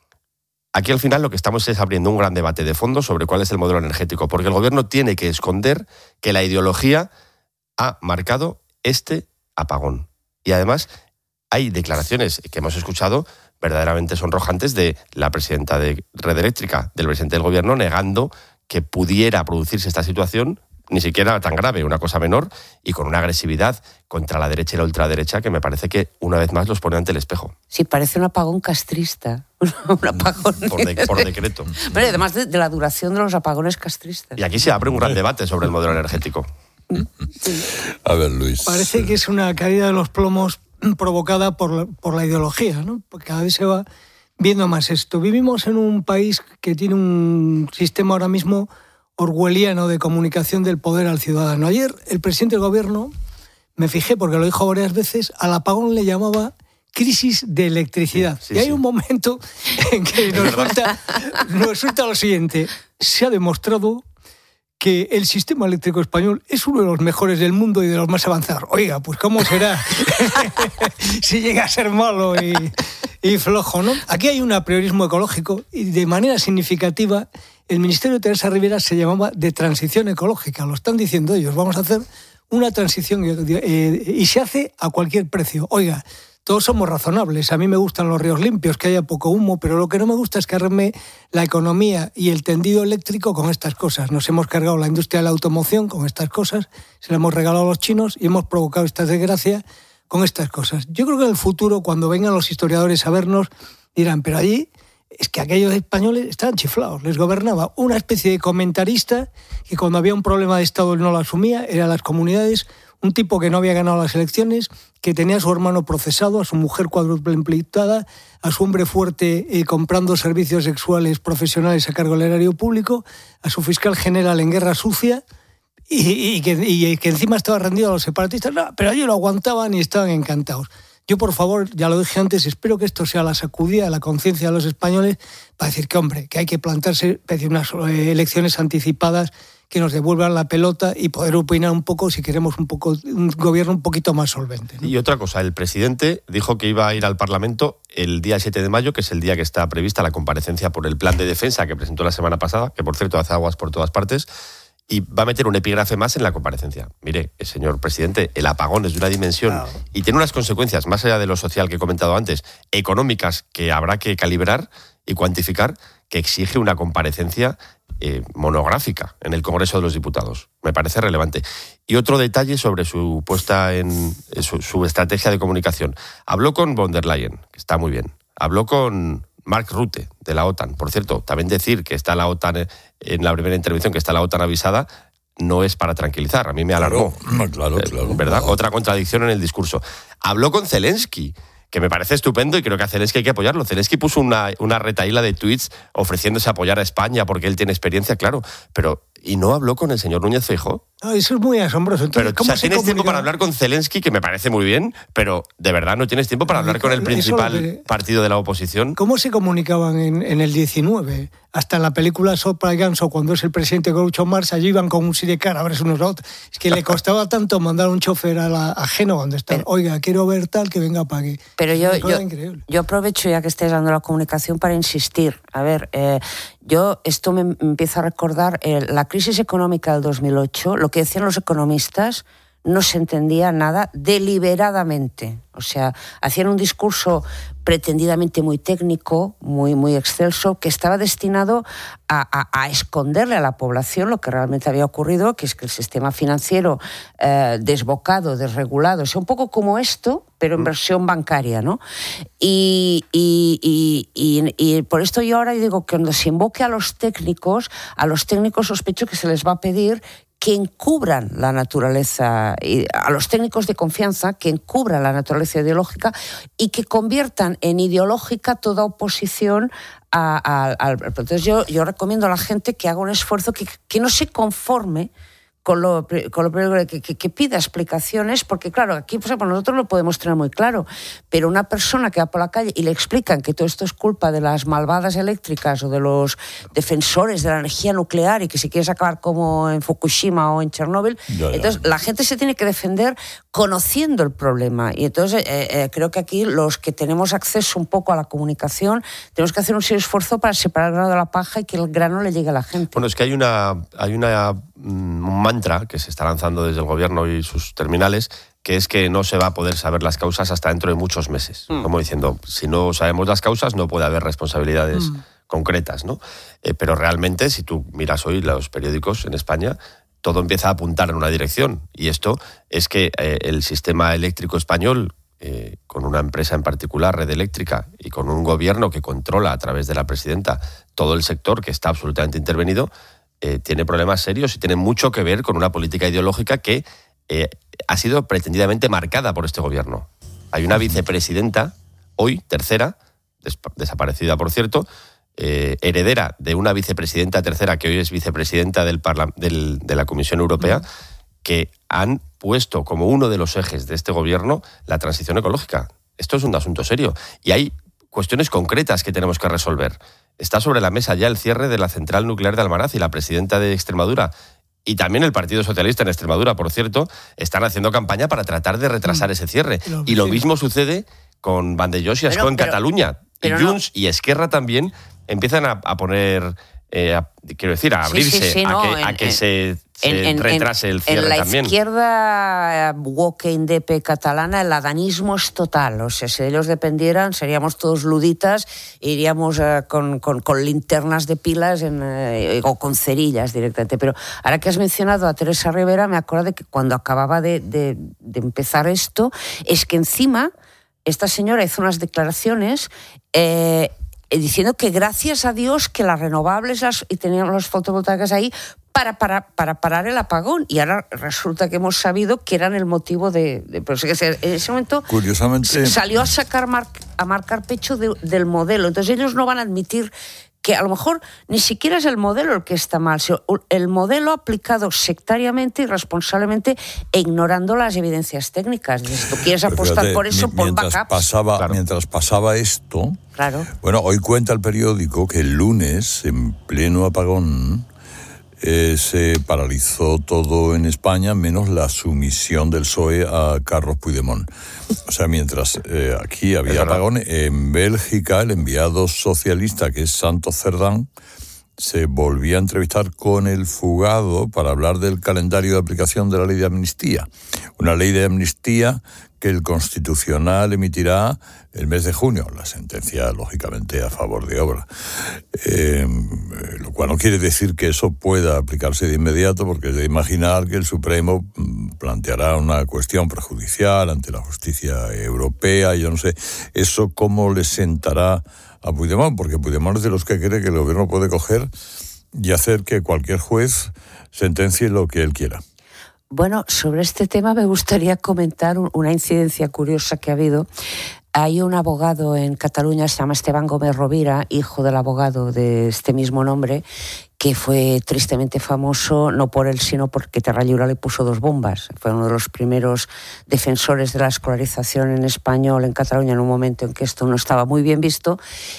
Aquí al final lo que estamos es abriendo un gran debate de fondo sobre cuál es el modelo energético, porque el gobierno tiene que esconder que la ideología ha marcado este apagón. Y además hay declaraciones que hemos escuchado verdaderamente sonrojantes de la presidenta de Red Eléctrica, del presidente del gobierno, negando que pudiera producirse esta situación, ni siquiera tan grave, una cosa menor, y con una agresividad contra la derecha y la ultraderecha que me parece que una vez más los pone ante el espejo. Sí, parece un apagón castrista. Un apagón por, de, por decreto. Pero además de, de la duración de los apagones castristas. Y aquí se abre un gran debate sobre el modelo energético. Sí. A ver, Luis. Parece que es una caída de los plomos provocada por la, por la ideología, ¿no? Porque cada vez se va viendo más esto. Vivimos en un país que tiene un sistema ahora mismo orwelliano de comunicación del poder al ciudadano. Ayer el presidente del gobierno, me fijé porque lo dijo varias veces, al apagón le llamaba crisis de electricidad. Sí, sí, y hay sí. un momento en que nos resulta, nos resulta lo siguiente. Se ha demostrado que el sistema eléctrico español es uno de los mejores del mundo y de los más avanzados. Oiga, pues ¿cómo será si llega a ser malo y, y flojo, ¿no? Aquí hay un apriorismo ecológico y de manera significativa el Ministerio de Teresa Rivera se llamaba de transición ecológica. Lo están diciendo ellos. Vamos a hacer una transición eh, y se hace a cualquier precio. Oiga, todos somos razonables. A mí me gustan los ríos limpios, que haya poco humo, pero lo que no me gusta es cargarme la economía y el tendido eléctrico con estas cosas. Nos hemos cargado la industria de la automoción con estas cosas, se la hemos regalado a los chinos y hemos provocado esta desgracia con estas cosas. Yo creo que en el futuro, cuando vengan los historiadores a vernos, dirán, pero allí es que aquellos españoles estaban chiflados. Les gobernaba una especie de comentarista que cuando había un problema de Estado él no lo asumía, eran las comunidades, un tipo que no había ganado las elecciones, que tenía a su hermano procesado, a su mujer cuádruple imputada, a su hombre fuerte eh, comprando servicios sexuales profesionales a cargo del erario público, a su fiscal general en guerra sucia y, y, que, y que encima estaba rendido a los separatistas. No, pero ellos lo aguantaban y estaban encantados. Yo, por favor, ya lo dije antes, espero que esto sea la sacudida de la conciencia de los españoles para decir que, hombre, que hay que plantarse, pedir unas elecciones anticipadas que nos devuelvan la pelota y poder opinar un poco si queremos un poco un gobierno un poquito más solvente, ¿no? Y otra cosa, el presidente dijo que iba a ir al Parlamento el día siete de mayo, que es el día que está prevista la comparecencia por el plan de defensa que presentó la semana pasada, que por cierto hace aguas por todas partes, y va a meter un epígrafe más en la comparecencia. Mire, señor presidente, el apagón es de una dimensión wow. y tiene unas consecuencias, más allá de lo social que he comentado antes, económicas que habrá que calibrar y cuantificar, que exige una comparecencia eh, monográfica en el Congreso de los Diputados. Me parece relevante. Y otro detalle sobre su puesta en su, su estrategia de comunicación. Habló con von der Leyen, que está muy bien. Habló con Mark Rutte, de la OTAN. Por cierto, también decir que está la OTAN, en la primera intervención, que está la OTAN avisada, no es para tranquilizar. A mí me alarmó. Claro, claro, claro. ¿Verdad? Otra contradicción en el discurso. Habló con Zelensky, que me parece estupendo y creo que a Zelensky hay que apoyarlo. Zelensky puso una, una retahíla de tweets ofreciéndose a apoyar a España porque él tiene experiencia, claro, pero ¿y no habló con el señor Núñez Feijóo? No, eso es muy asombroso. Entonces, pero, ¿cómo o sea, tienes tiempo para hablar con Zelensky, que me parece muy bien, pero de verdad no tienes tiempo para hablar con el principal que... partido de la oposición. ¿Cómo se comunicaban en, en el diecinueve? Hasta en la película Sopra y Ganso, cuando es el presidente Groucho Marx, allí iban con un sidecar a verse unos a otros. Es que le costaba tanto mandar un chofer a, la, a Génova, donde están. Pero, oiga, quiero ver tal, que venga para aquí. Pero yo, yo, yo aprovecho, ya que estáis dando la comunicación, para insistir. A ver, eh, yo esto me empieza a recordar eh, la crisis económica del dos mil ocho, lo que decían los economistas, no se entendía nada deliberadamente. O sea, hacían un discurso pretendidamente muy técnico, muy, muy excelso, que estaba destinado a, a, a esconderle a la población lo que realmente había ocurrido, que es que el sistema financiero eh, desbocado, desregulado, es un poco como esto, pero en versión bancaria, ¿no? Y, y, y, y, y por esto yo ahora digo que cuando se invoque a los técnicos, a los técnicos sospecho que se les va a pedir que encubran la naturaleza, a los técnicos de confianza, que encubran la naturaleza ideológica y que conviertan en ideológica toda oposición al... Entonces yo, yo recomiendo a la gente que haga un esfuerzo, que, que no se conforme con lo, con lo primero, que, que, que pida explicaciones, porque claro, aquí pues, nosotros lo podemos tener muy claro, pero una persona que va por la calle y le explican que todo esto es culpa de las malvadas eléctricas o de los defensores de la energía nuclear y que si quieres acabar como en Fukushima o en Chernóbil, ya, ya. Entonces la gente se tiene que defender conociendo el problema. Y entonces eh, eh, creo que aquí los que tenemos acceso un poco a la comunicación tenemos que hacer un serio esfuerzo para separar el grano de la paja y que el grano le llegue a la gente. Bueno, es que hay una... Hay una un mantra que se está lanzando desde el gobierno y sus terminales, que es que no se va a poder saber las causas hasta dentro de muchos meses. Mm. Como diciendo, si no sabemos las causas no puede haber responsabilidades mm. concretas, ¿no? Eh, pero realmente, si tú miras hoy los periódicos en España, todo empieza a apuntar en una dirección. Y esto es que eh, el sistema eléctrico español, eh, con una empresa en particular, Red Eléctrica, y con un gobierno que controla a través de la presidenta todo el sector, que está absolutamente intervenido, Eh, tiene problemas serios y tiene mucho que ver con una política ideológica que eh, ha sido pretendidamente marcada por este gobierno. Hay una vicepresidenta, hoy, tercera, des- desaparecida por cierto, eh, heredera de una vicepresidenta tercera que hoy es vicepresidenta del parla- del, de la Comisión Europea, que han puesto como uno de los ejes de este gobierno la transición ecológica. Esto es un asunto serio y hay cuestiones concretas que tenemos que resolver. Está sobre la mesa ya el cierre de la central nuclear de Almaraz y la presidenta de Extremadura y también el Partido Socialista en Extremadura, por cierto, están haciendo campaña para tratar de retrasar ese cierre. Pero, y lo sí. mismo sucede con Vandellós y Ascó en pero, Cataluña. Pero y Junts no. y Esquerra también empiezan a, a poner... Eh, a, quiero decir, a abrirse, sí, sí, sí, a, no, que, en, a que en, se, se en, retrase el cierre también. En la también. izquierda woke indepe catalana, el adanismo es total. O sea, si ellos dependieran, seríamos todos luditas, iríamos uh, con, con, con linternas de pilas en, uh, o con cerillas directamente. Pero ahora que has mencionado a Teresa Rivera, me acuerdo de que cuando acababa de, de, de empezar esto, es que encima esta señora hizo unas declaraciones... Eh, diciendo que gracias a Dios que las renovables las, y teníamos las fotovoltaicas ahí para, para, para parar el apagón. Y ahora resulta que hemos sabido que eran el motivo de... de pero en ese momento curiosamente salió a sacar mar, a marcar pecho de, del modelo. Entonces ellos no van a admitir que a lo mejor ni siquiera es el modelo el que está mal, sino el modelo aplicado sectariamente, irresponsablemente e ignorando las evidencias técnicas. Si tú quieres Pero apostar fíjate, por eso, mi- pon mientras backups. pasaba, Claro. mientras pasaba esto, Claro. bueno, hoy cuenta el periódico que el lunes, en pleno apagón, eh, se paralizó todo en España, menos la sumisión del P S O E a Carlos Puigdemont. O sea, mientras eh, aquí había apagón, en Bélgica el enviado socialista, que es Santos Cerdán, se volvía a entrevistar con el fugado para hablar del calendario de aplicación de la ley de amnistía. Una ley de amnistía que el Constitucional emitirá el mes de junio, la sentencia, lógicamente, a favor de Obra. Eh, lo cual no quiere decir que eso pueda aplicarse de inmediato, porque es de imaginar que el Supremo planteará una cuestión prejudicial ante la justicia europea, yo no sé, eso cómo le sentará a Puigdemont, porque Puigdemont es de los que cree que el gobierno puede coger y hacer que cualquier juez sentencie lo que él quiera. Bueno, sobre este tema me gustaría comentar una incidencia curiosa que ha habido. Hay un abogado en Cataluña, se llama Esteban Gómez Rovira, hijo del abogado de este mismo nombre, que fue tristemente famoso, no por él, sino porque Terra Lliure le puso dos bombas. Fue uno de los primeros defensores de la escolarización en español en Cataluña en un momento en que esto no estaba muy bien visto.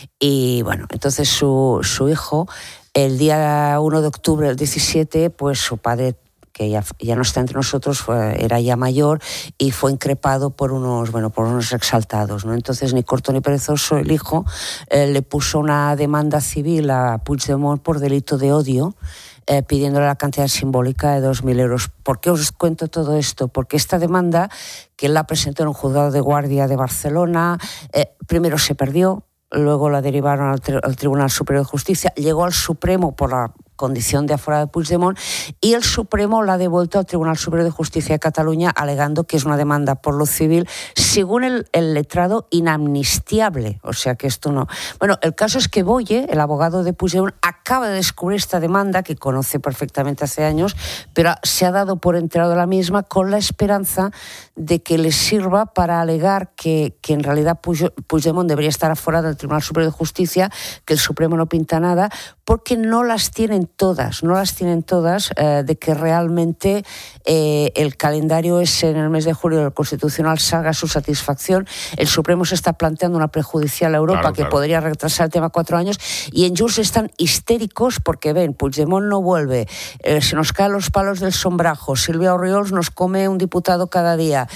Y bueno, entonces su, su hijo, el día uno de octubre del diecisiete, pues su padre, que ya, ya no está entre nosotros, fue, era ya mayor y fue increpado por unos, bueno, por unos exaltados, ¿no? Entonces, ni corto ni perezoso, el hijo eh, le puso una demanda civil a Puigdemont por delito de odio, eh, pidiéndole la cantidad simbólica de dos mil euros. ¿Por qué os cuento todo esto? Porque esta demanda, que él la presentó en un juzgado de guardia de Barcelona, eh, primero se perdió, luego la derivaron al, tri- al Tribunal Superior de Justicia, llegó al Supremo por la condición de aforado de Puigdemont, y el Supremo la ha devuelto al Tribunal Superior de Justicia de Cataluña, alegando que es una demanda por lo civil, según el, el letrado, inamnistiable. O sea que esto no... Bueno, el caso es que Boye, el abogado de Puigdemont, acaba de descubrir esta demanda, que conoce perfectamente hace años, pero se ha dado por enterado la misma con la esperanza de que le sirva para alegar que, que en realidad Puigdemont debería estar aforado del Tribunal Superior de Justicia, que el Supremo no pinta nada, porque no las tienen todas, no las tienen todas, eh, de que realmente eh, el calendario es en el mes de julio del Constitucional salga a su satisfacción. El Supremo se está planteando una prejudicial a Europa, claro, que claro. podría retrasar el tema cuatro años, y en Junts están histéricos porque ven, Puigdemont no vuelve, eh, se nos caen los palos del sombrajo, Silvia Orriols nos come un diputado cada día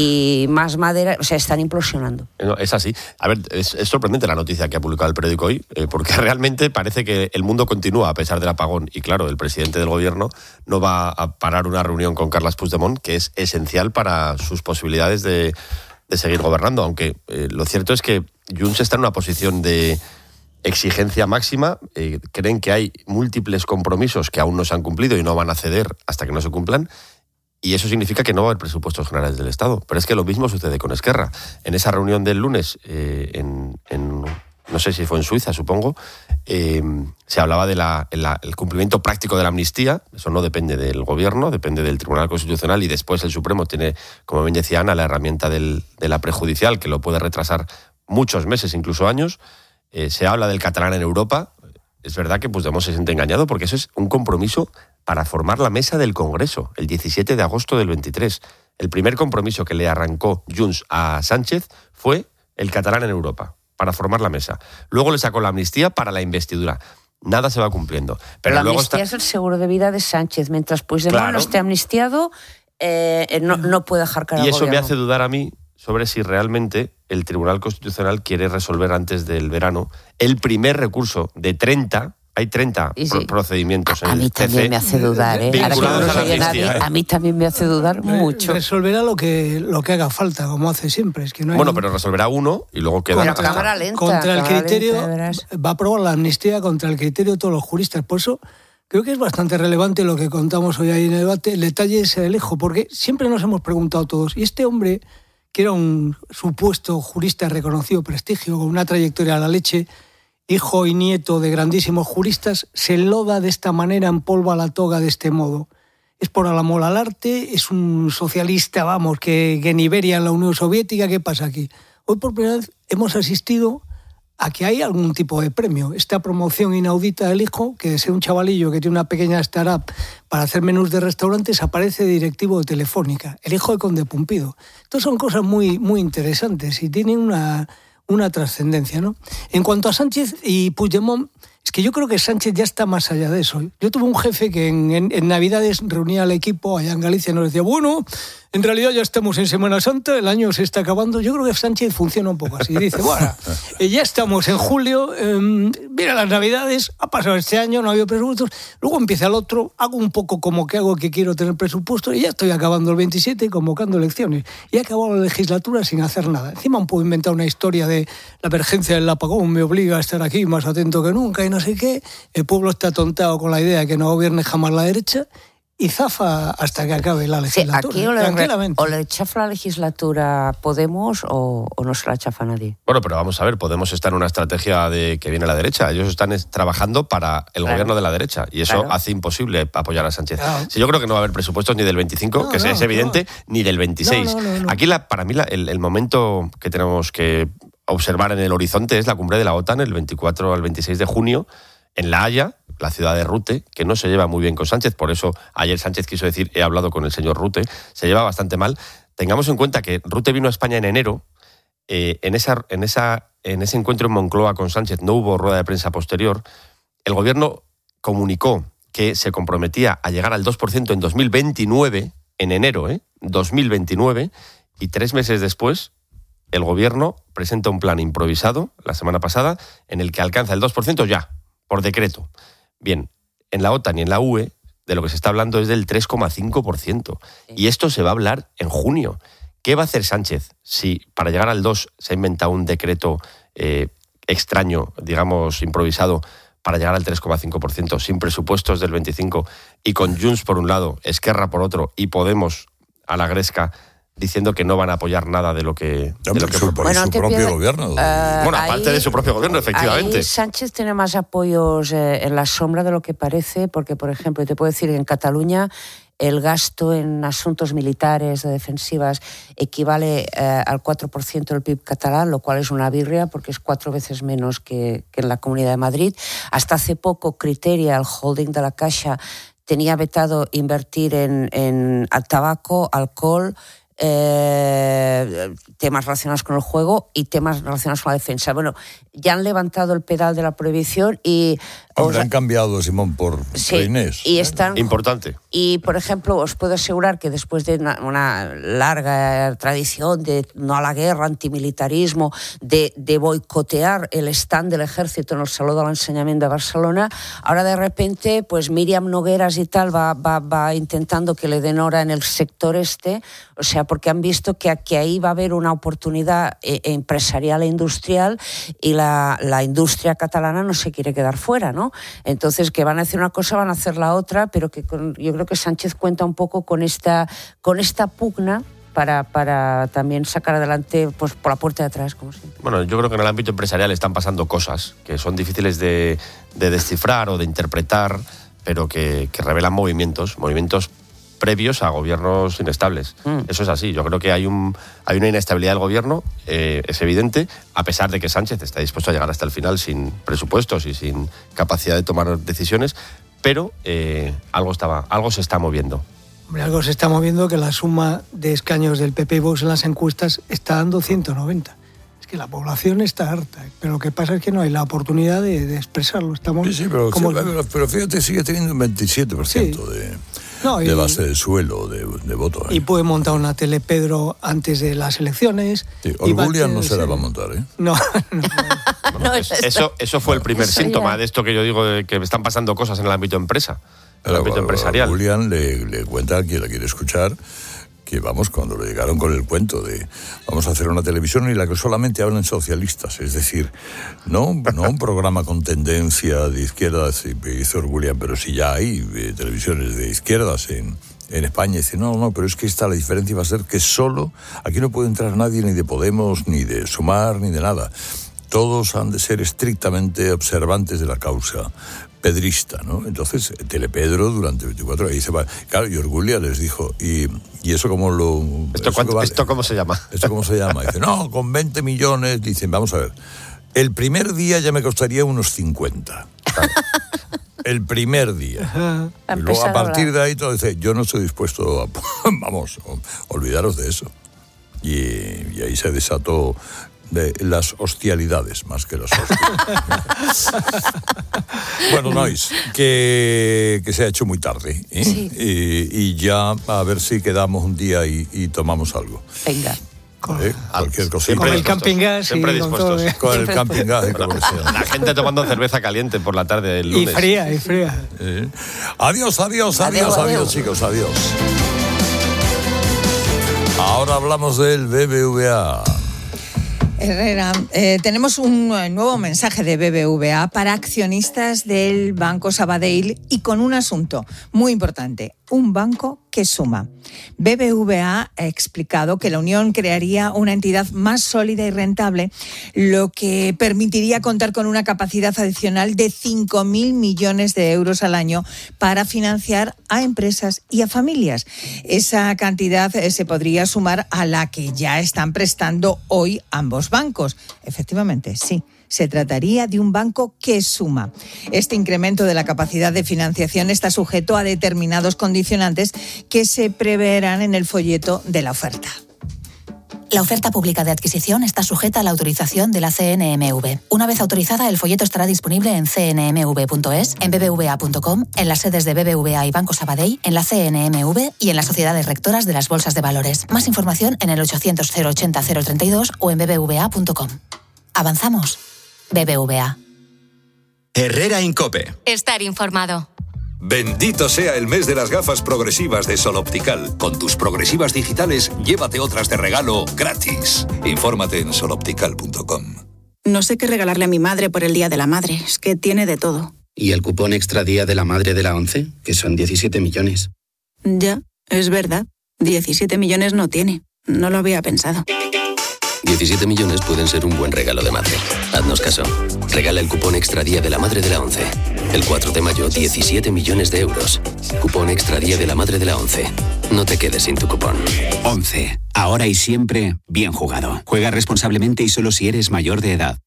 y más madera, o sea, están implosionando. No, es así. A ver, es, es sorprendente la noticia que ha publicado el periódico hoy, eh, porque realmente parece que el mundo continúa a pesar del apagón, y claro, el presidente del gobierno no va a parar una reunión con Carles Puigdemont, que es esencial para sus posibilidades de, de seguir gobernando, aunque eh, lo cierto es que Junts está en una posición de exigencia máxima, eh, creen que hay múltiples compromisos que aún no se han cumplido y no van a ceder hasta que no se cumplan, y eso significa que no va a haber presupuestos generales del Estado. Pero es que lo mismo sucede con Esquerra. En esa reunión del lunes, eh, en, en no sé si fue en Suiza, supongo, eh, se hablaba del de cumplimiento práctico de la amnistía. Eso no depende del gobierno, depende del Tribunal Constitucional, y después el Supremo tiene, como bien decía Ana, la herramienta del, de la prejudicial, que lo puede retrasar muchos meses, incluso años. Eh, se habla del catalán en Europa. Es verdad que Puigdemont se siente engañado, porque eso es un compromiso para formar la mesa del Congreso, el diecisiete de agosto del veintitrés. El primer compromiso que le arrancó Junts a Sánchez fue el catalán en Europa, para formar la mesa. Luego le sacó la amnistía para la investidura. Nada se va cumpliendo. Pero la luego amnistía está... es el seguro de vida de Sánchez. Mientras Puigdemont claro. no esté amnistiado, eh, no, no puede dejar cara al Y eso gobierno. me hace dudar a mí sobre si realmente el Tribunal Constitucional quiere resolver antes del verano el primer recurso de treinta... Hay treinta sí. pro- procedimientos en a, a mí el T C. también me hace dudar, ¿eh? Ahora que no lo oye nadie, a mí también me hace dudar mucho. Resolverá lo que, lo que haga falta, como hace siempre. Es que no hay bueno, un... pero resolverá uno y luego queda... Pero cámara lenta. Contra el criterio, lenta, va a aprobar la amnistía contra el criterio de todos los juristas. Por eso creo que es bastante relevante lo que contamos hoy ahí en el debate. El detalle es el eje, porque siempre nos hemos preguntado todos, y este hombre, que era un supuesto jurista de reconocido prestigio, con una trayectoria a la leche, hijo y nieto de grandísimos juristas, se loda de esta manera, empolva la toga de este modo. Es por el amor al arte, es un socialista, vamos, que, que en Iberia, en la Unión Soviética, ¿qué pasa aquí? Hoy por primera vez hemos asistido a que hay algún tipo de premio. Esta promoción inaudita del hijo, que es un chavalillo que tiene una pequeña startup para hacer menús de restaurantes, aparece directivo de Telefónica, el hijo de Conde Pumpido. Entonces son cosas muy, muy interesantes y tienen una, una trascendencia, ¿no? En cuanto a Sánchez y Puigdemont, es que yo creo que Sánchez ya está más allá de eso. Yo tuve un jefe que en, en, en Navidades reunía al equipo allá en Galicia y nos decía, bueno, en realidad ya estamos en Semana Santa, el año se está acabando. Yo creo que Sánchez funciona un poco así. Dice, bueno, ya estamos en julio, eh, mira las Navidades, ha pasado este año, no ha habido presupuestos, luego empieza el otro, hago un poco como que hago que quiero tener presupuesto y ya estoy acabando el veintisiete y convocando elecciones. Y he acabado la legislatura sin hacer nada. Encima han podido inventar una historia de la emergencia del apagón, me obliga a estar aquí más atento que nunca y no sé qué. El pueblo está atontado con la idea de que no gobierne jamás la derecha. Y zafa hasta que acabe la legislatura. Sí, aquí o le, tranquilamente. o le chafa la legislatura Podemos o, o no se la chafa nadie. Bueno, pero vamos a ver, Podemos está en una estrategia de que viene a la derecha. Ellos están trabajando para el claro. gobierno de la derecha y eso claro. hace imposible apoyar a Sánchez. Claro. Sí, yo creo que no va a haber presupuestos ni del veinticinco, no, que no, es evidente, no. ni del veintiséis. No, no, no, no. Aquí la, para mí la, el, el momento que tenemos que observar en el horizonte es la cumbre de la OTAN el veinticuatro al veintiséis de junio en La Haya, la ciudad de Rute, que no se lleva muy bien con Sánchez, por eso ayer Sánchez quiso decir, he hablado con el señor Rute, se lleva bastante mal. Tengamos en cuenta que Rute vino a España en enero, eh, en, esa, en, esa, en ese encuentro en Moncloa con Sánchez no hubo rueda de prensa posterior, el gobierno comunicó que se comprometía a llegar al dos por ciento en dos mil veintinueve, en enero, ¿eh? dos mil veintinueve, y tres meses después el gobierno presenta un plan improvisado, la semana pasada, en el que alcanza el dos por ciento ya, por decreto. Bien, en la OTAN y en la U E de lo que se está hablando es del tres coma cinco por ciento. Y esto se va a hablar en junio. ¿Qué va a hacer Sánchez si para llegar al dos se ha inventado un decreto eh, extraño, digamos, improvisado, para llegar al tres coma cinco por ciento, sin presupuestos del veinticinco, y con Junts por un lado, Esquerra por otro, y Podemos a la gresca, diciendo que no van a apoyar nada de lo que, de lo que su, bueno, su propio pierde, gobierno. Uh, bueno, aparte ahí, de su propio gobierno, efectivamente. Ahí Sánchez tiene más apoyos eh, en la sombra de lo que parece, porque, por ejemplo, te puedo decir que en Cataluña el gasto en asuntos militares, de defensivas, equivale eh, al cuatro por ciento del P I B catalán, lo cual es una birria, porque es cuatro veces menos que, que en la Comunidad de Madrid. Hasta hace poco, Criteria, el holding de la Caixa, tenía vetado invertir en, en tabaco, alcohol, Eh, temas relacionados con el juego y temas relacionados con la defensa. Bueno, ya han levantado el pedal de la prohibición y... Hombre, han cambiado, Simón, por sí, Inés. Y están, Importante. Y, por ejemplo, os puedo asegurar que después de una, una larga tradición de no a la guerra, antimilitarismo, de, de boicotear el stand del ejército en el Saló de l'Ensenyament de Barcelona, ahora de repente, pues Míriam Nogueras y tal va, va, va intentando que le den hora en el sector este, o sea, porque han visto que aquí ahí va a haber una oportunidad eh, empresarial e industrial y la, la industria catalana no se quiere quedar fuera, ¿no? Entonces, que van a hacer una cosa, van a hacer la otra, pero que con, yo creo que Sánchez cuenta un poco con esta, con esta pugna para, para también sacar adelante pues, por la puerta de atrás, como siempre. Bueno, yo creo que en el ámbito empresarial están pasando cosas que son difíciles de, de descifrar o de interpretar, pero que, que revelan movimientos, movimientos previos a gobiernos inestables. Mm. Eso es así. Yo creo que hay un hay una inestabilidad del gobierno, eh, es evidente, a pesar de que Sánchez está dispuesto a llegar hasta el final sin presupuestos y sin capacidad de tomar decisiones, pero eh, algo estaba, algo se está moviendo. Hombre, algo se está moviendo, que la suma de escaños del P P y Vox en las encuestas está dando ciento noventa. Es que la población está harta, pero lo que pasa es que no hay la oportunidad de, de expresarlo. Estamos sí, sí, pero, como... pero, pero fíjate, sigue teniendo un veintisiete por ciento sí. de... No, y, de base de suelo, de, de voto. ¿eh? Y puede montar una tele Pedro antes de las elecciones. Sí, Orgullian no se la va a montar, ¿eh? No, no, no. Bueno, es, eso, eso fue el primer eso síntoma ya. de esto que yo digo, de que están pasando cosas en el ámbito empresa, en el ámbito empresarial. Orgullian le, le cuenta a quien la quiere escuchar que, vamos, cuando le llegaron con el cuento de vamos a hacer una televisión en la que solamente hablan socialistas, es decir, no, no un programa con tendencia de izquierdas, hizo Orgullian, pero sí ya hay eh, televisiones de izquierdas en, en España, y dice, no, no, pero es que esta la diferencia va a ser que solo, aquí no puede entrar nadie ni de Podemos, ni de Sumar, ni de nada. Todos han de ser estrictamente observantes de la causa pedrista, ¿no? Entonces, Telepedro durante veinticuatro horas, ahí se va. Claro, y Orgullian les dijo, ¿y, y eso cómo lo...? ¿Esto, cuánto, vale? ¿Esto cómo se llama? ¿Esto cómo se llama? Dice, no, con veinte millones, dicen, vamos a ver, El primer día ya me costaría unos cincuenta. El primer día. Y luego a partir de ahí todo dice, yo no estoy dispuesto a... Vamos, olvidaros de eso. Y, y ahí se desató de las hostialidades más que las hostias. Bueno, Nois, que, que se ha hecho muy tarde, ¿eh? Sí. y, y ya a ver si quedamos un día y, y tomamos algo. Venga. ¿Eh? Cualquier cosita. Con el camping gas. Siempre y dispuestos. Con, todo, ¿eh? Con el camping gas y con lo que sea. La gente tomando cerveza caliente por la tarde del lunes. Y fría, y fría. ¿Eh? Adiós, adiós, adiós, adiós, adiós, chicos, adiós. Ahora hablamos del B B V A. Herrera, eh, tenemos un nuevo mensaje de B B V A para accionistas del Banco Sabadell y con un asunto muy importante, un banco que suma. B B V A ha explicado que la unión crearía una entidad más sólida y rentable, lo que permitiría contar con una capacidad adicional de cinco mil millones de euros al año para financiar a empresas y a familias. Esa cantidad eh, se podría sumar a la que ya están prestando hoy ambos bancos. Efectivamente, sí. Se trataría de un banco que suma. Este incremento de la capacidad de financiación está sujeto a determinados condicionantes que se preverán en el folleto de la oferta. La oferta pública de adquisición está sujeta a la autorización de la C N M V. Una vez autorizada, el folleto estará disponible en c n m v punto es, en b b v a punto com, en las sedes de B B V A y Banco Sabadell, en la C N M V y en las sociedades rectoras de las bolsas de valores. Más información en el ochocientos cero ochenta cero treinta y dos o en b b v a punto com. Avanzamos. B B V A. Herrera Incope. Estar informado. Bendito sea el mes de las gafas progresivas de Sol Optical. Con tus progresivas digitales, llévate otras de regalo gratis. Infórmate en sol optical punto com. No sé qué regalarle a mi madre por el Día de la Madre. Es que tiene de todo. ¿Y el cupón extra Día de la Madre de la ONCE? Que son diecisiete millones. Ya, es verdad. diecisiete millones no tiene. No lo había pensado. diecisiete millones pueden ser un buen regalo de madre. Haznos caso. Regala el cupón extra Día de la Madre de la ONCE. El cuatro de mayo, diecisiete millones de euros. Cupón extra Día de la Madre de la ONCE. No te quedes sin tu cupón. ONCE. Ahora y siempre, bien jugado. Juega responsablemente y solo si eres mayor de edad.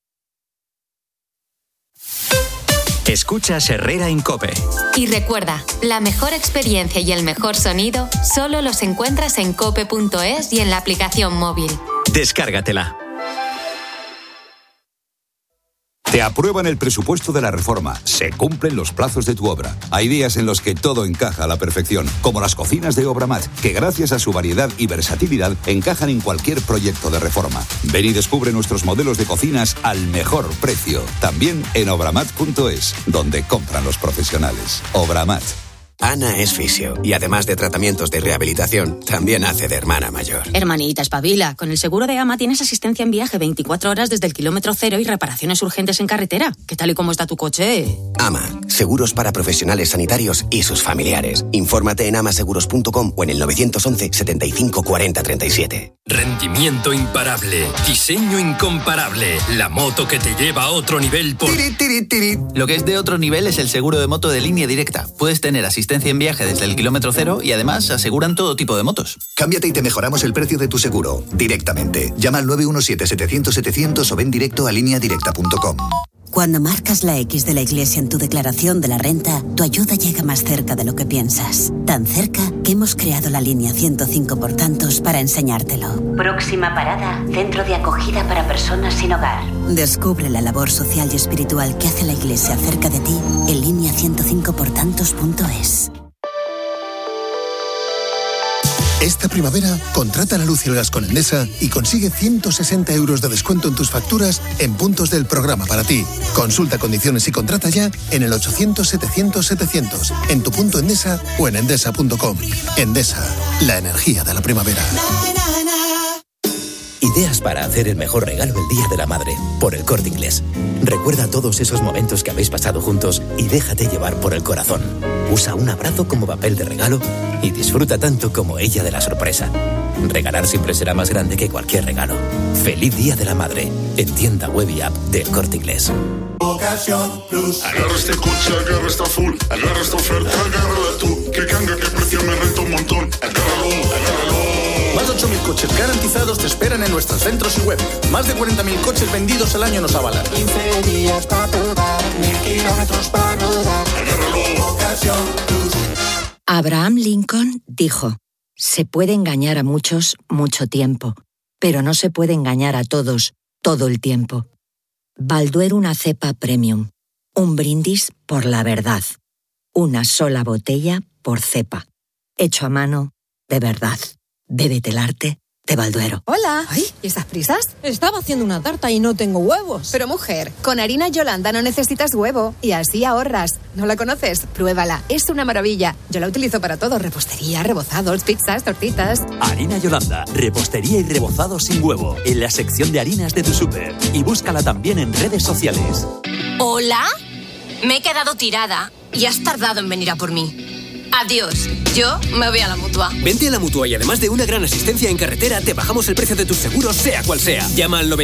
Escuchas Herrera Incope. Y recuerda, la mejor experiencia y el mejor sonido solo los encuentras en cope punto es y en la aplicación móvil. Descárgatela. Te aprueban el presupuesto de la reforma. Se cumplen los plazos de tu obra. Hay días en los que todo encaja a la perfección, como las cocinas de Obramat, que gracias a su variedad y versatilidad encajan en cualquier proyecto de reforma. Ven y descubre nuestros modelos de cocinas al mejor precio. También en obramat punto es, donde compran los profesionales. Obramat. Ana es fisio y además de tratamientos de rehabilitación, también hace de hermana mayor. Hermanita, espabila. Con el seguro de AMA tienes asistencia en viaje veinticuatro horas desde el kilómetro cero y reparaciones urgentes en carretera. ¿Qué tal y cómo está tu coche? AMA, seguros para profesionales sanitarios y sus familiares. Infórmate en amaseguros punto com o en el novecientos once setenta y cinco cuarenta treinta y siete. Rendimiento imparable, diseño incomparable, la moto que te lleva a otro nivel por... Tiri, tiri, tiri. Lo que es de otro nivel es el seguro de moto de Línea Directa. Puedes tener asistencia en viaje desde el kilómetro cero y además aseguran todo tipo de motos. Cámbiate y te mejoramos el precio de tu seguro directamente. Llama al nueve uno siete setecientos setecientos o ven directo a línea directa punto com. Cuando marcas la X de la Iglesia en tu declaración de la renta, tu ayuda llega más cerca de lo que piensas. Tan cerca que hemos creado la línea ciento cinco por tantos para enseñártelo. Próxima parada, centro de acogida para personas sin hogar. Descubre la labor social y espiritual que hace la Iglesia cerca de ti en línea ciento cinco por tantos punto es. Esta primavera, contrata la luz y el gas con Endesa y consigue ciento sesenta euros de descuento en tus facturas en puntos del programa para ti. Consulta condiciones y contrata ya en el ochocientos setecientos setecientos, en tu punto Endesa o en endesa punto com. Endesa, la energía de la primavera. Ideas para hacer el mejor regalo el Día de la Madre, por El Corte Inglés. Recuerda todos esos momentos que habéis pasado juntos y déjate llevar por el corazón. Usa un abrazo como papel de regalo y disfruta tanto como ella de la sorpresa. Regalar siempre será más grande que cualquier regalo. Feliz Día de la Madre, en tienda web y app del Corte Inglés. Ocasión Plus. Agarra este coche, agarra esta full, agarra esta oferta, agárrala tú. Que canga, que precio me renta un montón. Agárralo, agárralo. Más de ocho mil coches garantizados te esperan en nuestros centros y web. Más de cuarenta mil coches vendidos al año nos avalan. quince días para probar, mil kilómetros para rodar. Ocasión Plus. Abraham Lincoln dijo: se puede engañar a muchos mucho tiempo, pero no se puede engañar a todos todo el tiempo. Balduero una cepa premium. Un brindis por la verdad. Una sola botella por cepa. Hecho a mano de verdad. Bébete el arte de Balduero. Hola. Ay, ¿y estas prisas? Estaba haciendo una tarta y no tengo huevos. Pero mujer, con harina Yolanda no necesitas huevo y así ahorras. ¿No la conoces? Pruébala. Es una maravilla. Yo la utilizo para todo. Repostería, rebozados, pizzas, tortitas. Harina Yolanda. Repostería y rebozado sin huevo. En la sección de harinas de tu súper. Y búscala también en redes sociales. ¿Hola? Me he quedado tirada y has tardado en venir a por mí. Adiós, yo me voy a la Mutua. Vente a la Mutua y además de una gran asistencia en carretera, te bajamos el precio de tus seguros, sea cual sea. Llama al